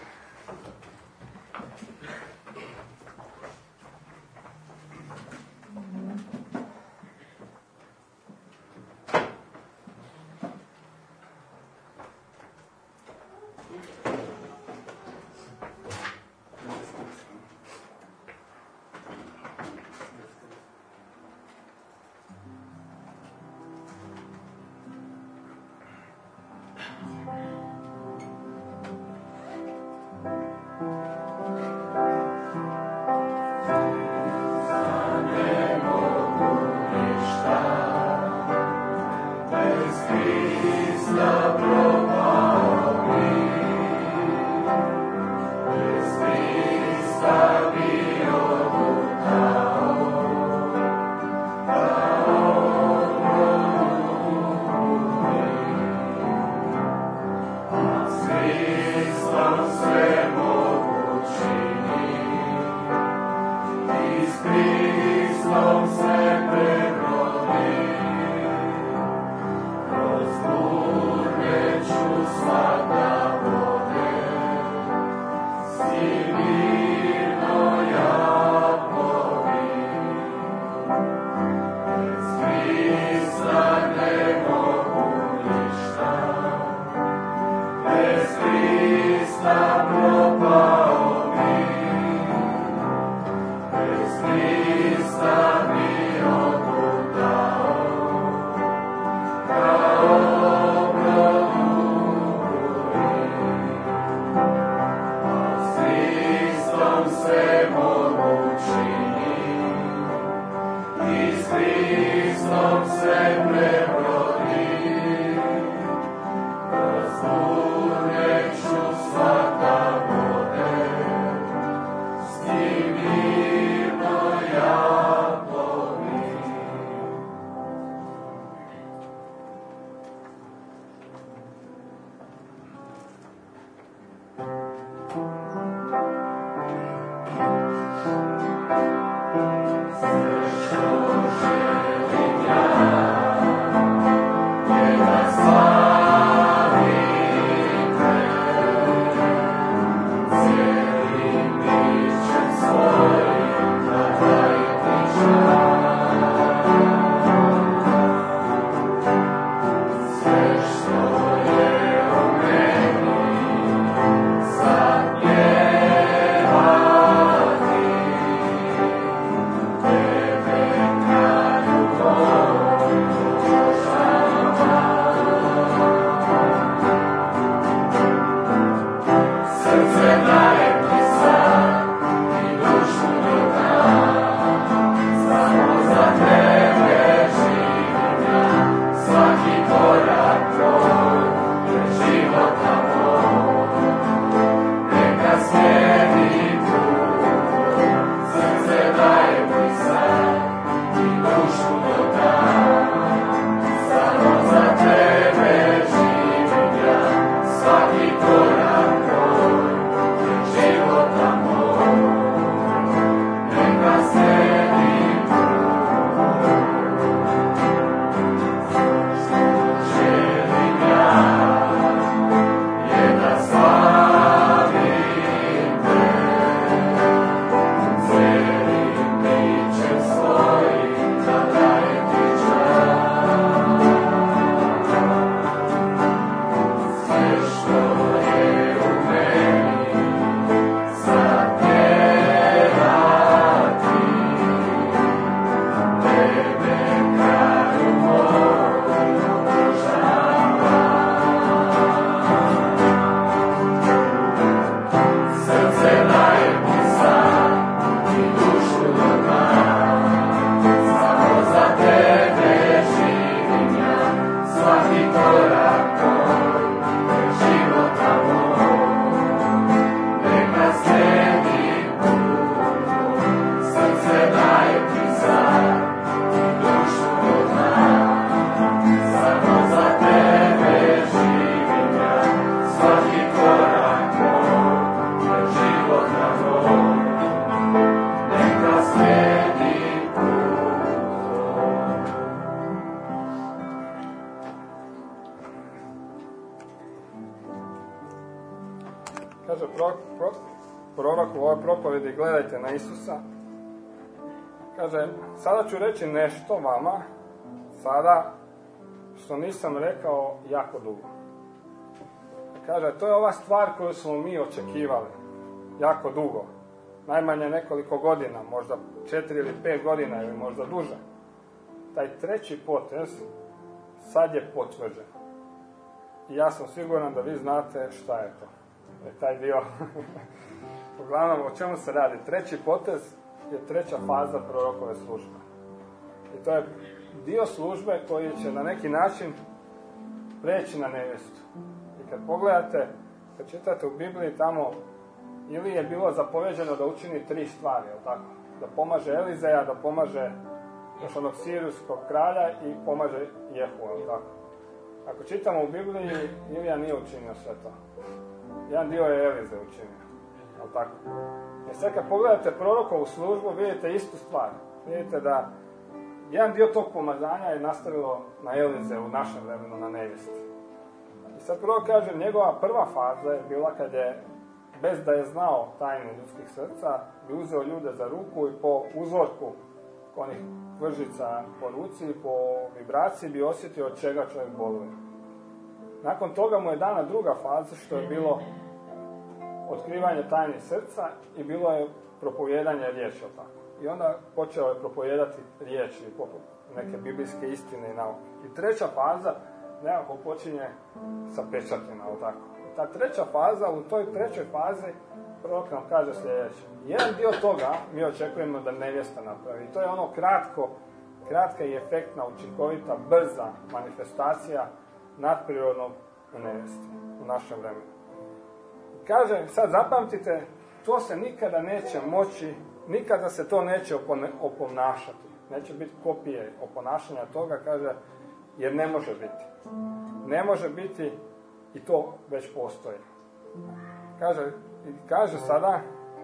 Kaže pro, pro, prorok u ovoj propovedi, gledajte na Isusa. Kaže, sada ću reći nešto vama, sada što nisam rekao jako dugo. Kaže, to je ova stvar koju smo mi očekivali jako dugo. Najmanje nekoliko godina, možda četiri ili pet godina ili možda duže. Taj treći potez sad je potvrđen. I ja sam siguran da vi znate šta je to. Je taj dio. Uglavnom, o čemu se radi? Treći potez je treća faza prorokove službe. I to je dio službe koji će na neki način preći na nevjestu. I kad pogledate, kad čitate u Bibliji tamo, ili je bilo zapovjeđeno da učini tri stvari, jel tako? Da pomaže Elizeja, da pomaže još onog sirijskog kralja i pomaže Jehu, jel tako? Ako čitamo u Bibliji, Ilija nije učinio sve to. Jedan dio je Elizej učinio, jel tako? I sad kad pogledate prorokovu službu, vidite istu stvar. Vidite da jedan dio tog pomazanja je nastavilo na Elizeju u našem vremenu, na nevjesti. I sad prvo kaže, njegova prva faza je bila kad je, bez da je znao tajne ljudskih srca, bi uzeo ljude za ruku i po uzorku onih vržica po ruci i po vibraciji bi osjetio od čega čovjek boluje. Nakon toga mu je dana druga faza, što je bilo otkrivanje tajnih srca i bilo je propovijedanje riječi, tako. I onda počeo je propovijedati riječi, neke biblijske istine i nauke. I treća faza nekako počinje sa pečatima, tako. I ta treća faza, u toj trećoj fazi prorok nam kaže sljedeće. Jedan dio toga mi očekujemo da nevjesta napravi. I to je ono kratko kratka i efektna, učinkovita, brza manifestacija nadprirodnog u nevesti, u našem vremenu. Kaže, sad zapamtite, to se nikada neće moći, nikada se to neće oponašati. Neće biti kopije oponašanja toga, kaže, jer ne može biti. Ne može biti i to već postoji. Kaže, kaže sada,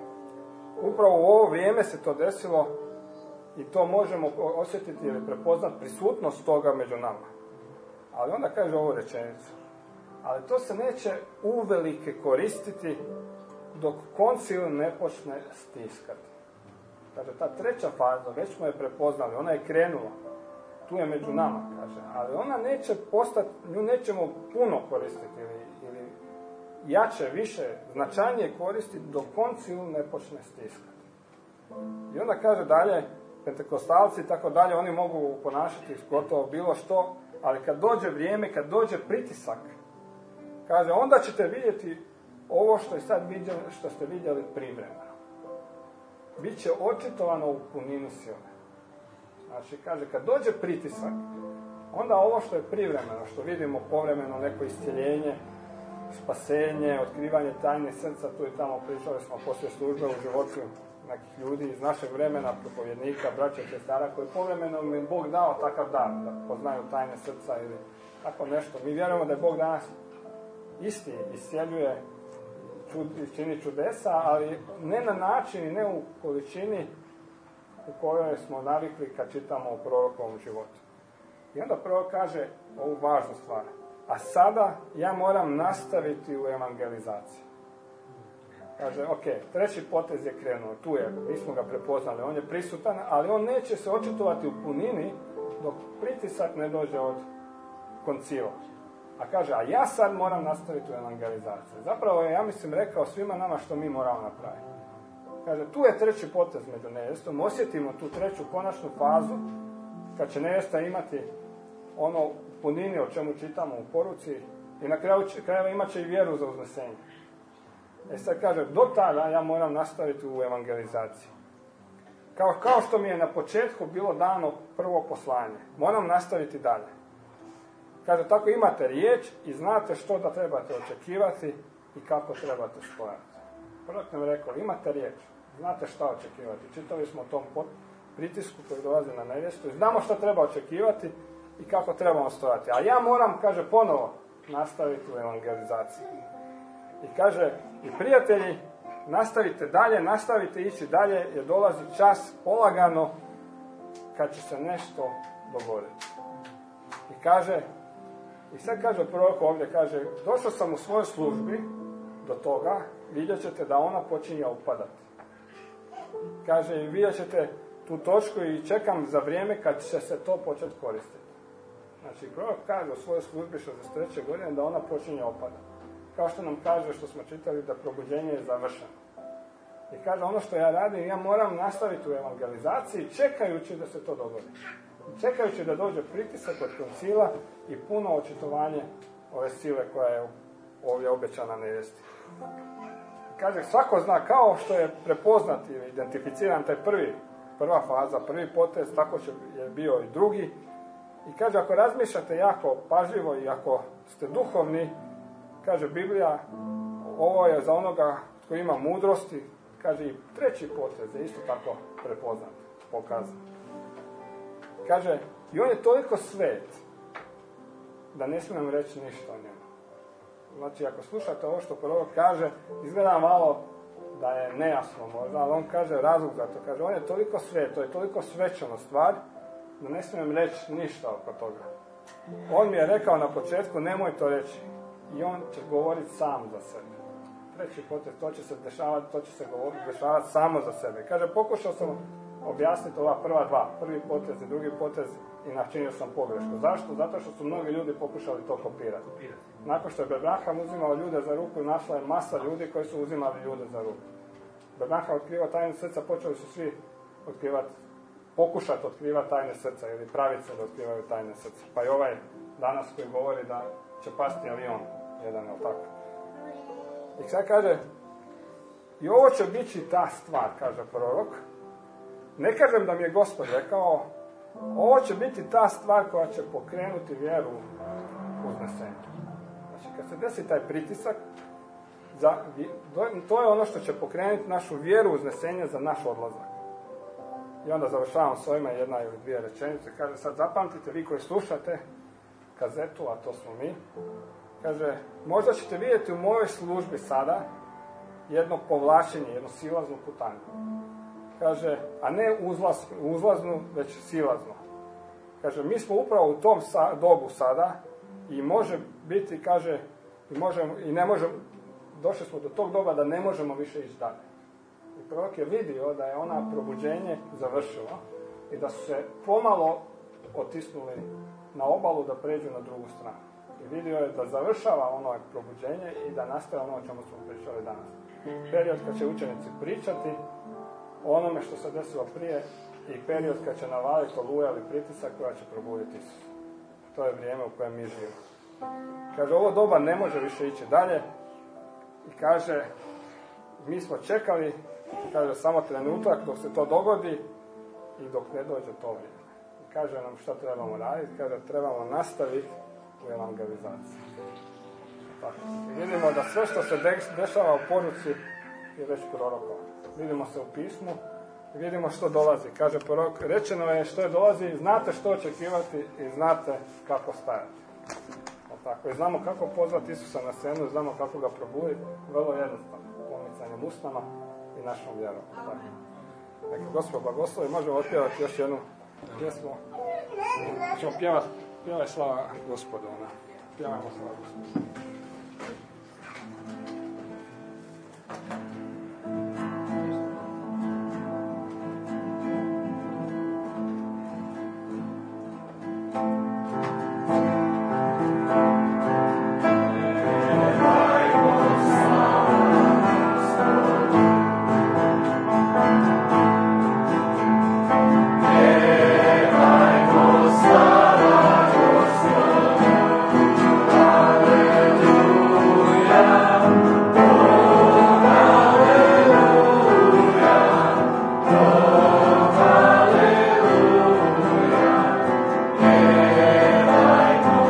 upravo u ovo vrijeme se to desilo i to možemo osjetiti ili prepoznati prisutnost toga među nama. Ali onda kaže ovu rečenicu. Ali to se neće uvelike koristiti dok koncil ne počne stiskati. Kaže, ta treća faza, već smo je prepoznali, ona je krenula. Tu je među nama, kaže. Ali ona neće postati, nju nećemo puno koristiti ili, ili jače, više, značajnije koristiti dok koncil ne počne stiskati. I onda kaže dalje, pentekostalci i tako dalje, oni mogu ponašati gotovo bilo što, ali kad dođe vrijeme, kad dođe pritisak, kaže, onda ćete vidjeti ovo što, je sad vidjeli, što ste vidjeli privremeno. Biće očitovano u punini sile. Znači, kaže, kad dođe pritisak, onda ovo što je privremeno, što vidimo povremeno, neko iscjeljenje, spasenje, otkrivanje tajne srca, tu i tamo pričali smo poslije službe u životu nekih ljudi iz našeg vremena, propovjednika, braća i sestara, koji povremeno im Bog dao takav dar, da poznaju tajne srca ili tako nešto. Mi vjerujemo da je Bog danas isti, iscijeljuje, čini čudesa, ali ne na način i ne u količini u kojoj smo navikli kad čitamo o prorokovom životu. I onda prorok kaže ovu važnu stvar. A sada ja moram nastaviti u evangelizaciji. Kaže, ok, treći potez je krenuo, tu je, mi smo ga prepoznali, on je prisutan, ali on neće se očitovati u punini dok pritisak ne dođe od koncila. A kaže, a ja sad moram nastaviti u evangelizaciji. Zapravo je, ja mislim, rekao svima nama što mi moramo napraviti. Kaže, tu je treći potez među nevjestom, osjetimo tu treću konačnu fazu, kad će nevjesta imati ono u punini o čemu čitamo u poruci i na kraju krajeva imat će i vjeru za uznesenje. E sad kaže, do tada ja moram nastaviti u evangelizaciji. Kao, kao što mi je na početku bilo dano prvo poslanje, moram nastaviti dalje. Kaže, tako imate riječ i znate što da trebate očekivati i kako trebate stojati. Prvo nam je rekao, imate riječ, znate šta očekivati. Čitali smo o tom pritisku koji dolazi na nevjestu i znamo što treba očekivati i kako trebamo stojati. A ja moram, kaže, ponovo nastaviti u evangelizaciji. I kaže, i prijatelji, nastavite dalje, nastavite ići dalje, jer dolazi čas polagano kad će se nešto dogoditi. I kaže, i sad kaže prorok ovdje, kaže, došao sam u svojoj službi do toga, vidjet ćete da ona počinje upadati. Kaže, i vidjet ćete tu točku i čekam za vrijeme kad će se to početi koristiti. Znači, prorok kaže u svojoj službi šezdeset treće godine da ona počinje opadati. Kao što nam kaže, što smo čitali, da probuđenje je završeno. I kaže, ono što ja radim, ja moram nastaviti u evangelizaciji čekajući da se to dogodi. Čekajući da dođe pritisak od koncila i puno očitovanje ove sile koja je ovdje obećana nevjesti. I kaže, svako zna, kao što je prepoznat i identificiran taj prvi, prva faza, prvi potez, tako će je bio i drugi. I kaže, ako razmišljate jako pažljivo i ako ste duhovni, kaže Biblija, ovo je za onoga tko ima mudrosti, kaže i treći potez je isto tako prepoznat, pokazan. Kaže, i on je toliko svet da ne smijem reći ništa o njemu. Znači, ako slušate ovo što prorok kaže, izgleda malo da je nejasno možda, ali on kaže razlog za to. Kaže, on je toliko svet, to je toliko svečana stvar, da ne smijem reći ništa oko toga. On mi je rekao na početku, nemoj to reći. I on će govoriti sam za sebe. Treći potez, to će se dešavati, to će se govoriti, dešavati samo za sebe. Kaže, pokušao sam objasniti ova prva dva, prvi potez i drugi potez i načinio sam pogrešku. Zašto? Zato što su mnogi ljudi pokušali to kopirati. Nakon što je Abraham uzimao ljude za ruku, našla je masa ljudi koji su uzimali ljude za ruku. Abraham otkrivao tajne srca, počeli su svi otkrivati, pokušati otkrivati tajne srca ili praviti se da otkrivaju tajne srca. Pa i ovaj danas koji govori da će pasti avion, jedan je tako. I sad kaže, i ovo će biti ta stvar, kaže prorok. Ne kažem da mi je Gospod rekao, Ovo će biti ta stvar koja će pokrenuti vjeru u uznesenje. Znači, kad se desi taj pritisak, za, to je ono što će pokrenuti našu vjeru u uznesenje za naš odlazak. I onda završavam s ovima jedna ili dvije rečenice. Kaže, sad zapamtite, vi koji slušate kazetu, a to smo mi, kaže, možda ćete vidjeti u mojoj službi sada jedno povlačenje, jednu silaznu putanju. Kaže, a ne uzlaz, uzlaznu, već silaznu. Kaže, mi smo upravo u tom sa, dobu sada i može biti, kaže, i, možemo, i ne možemo, došli smo do tog doba da ne možemo više ići dalje. I prorok je vidio da je ona probuđenje završilo i da su se pomalo otisnuli na obalu da pređu na drugu stranu. I vidio je da završava ono probuđenje i da nastaje ono o čemu smo pričali danas. Period kad će učenici pričati o onome što se desilo prije i period kad će navaliti oluja ili pritisak koja će probuditi Isus. To je vrijeme u kojem mi živimo. Kaže, ovo doba ne može više ići dalje i kaže, mi smo čekali, kaže, samo trenutak dok se to dogodi i dok ne dođe to vrijeme. I kaže nam šta trebamo raditi, kaže, trebamo nastaviti u evangelizaciji. Tako. I vidimo da sve što se dešava u poruci je već prorokovano. Vidimo se u pismu i vidimo što dolazi. Kaže prorok, rečeno je što je dolazi, znate što očekivati i znate kako stajati. Tako. I znamo kako pozvati Isusa na scenu, znamo kako ga probuditi, vrlo jednostavno, pomicanjem usnama i našom vjerom. Tako. Neka Gospod blagoslovi, možemo otpjevati još jednu pjesmu. Ćemo pjevati, pjevaj slava Gospodu, ona. Pjevajmo slava Gospodu. Hallelujah.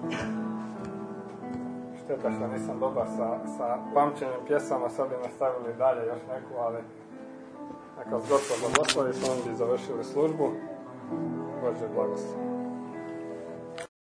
Šteta što nisam dobar sa, sa pamćenjem pjesama, sad bi nastavili dalje još neku, ali neka s Gospod blagoslovi, s ovom bi završili službu. Bože blagoslov.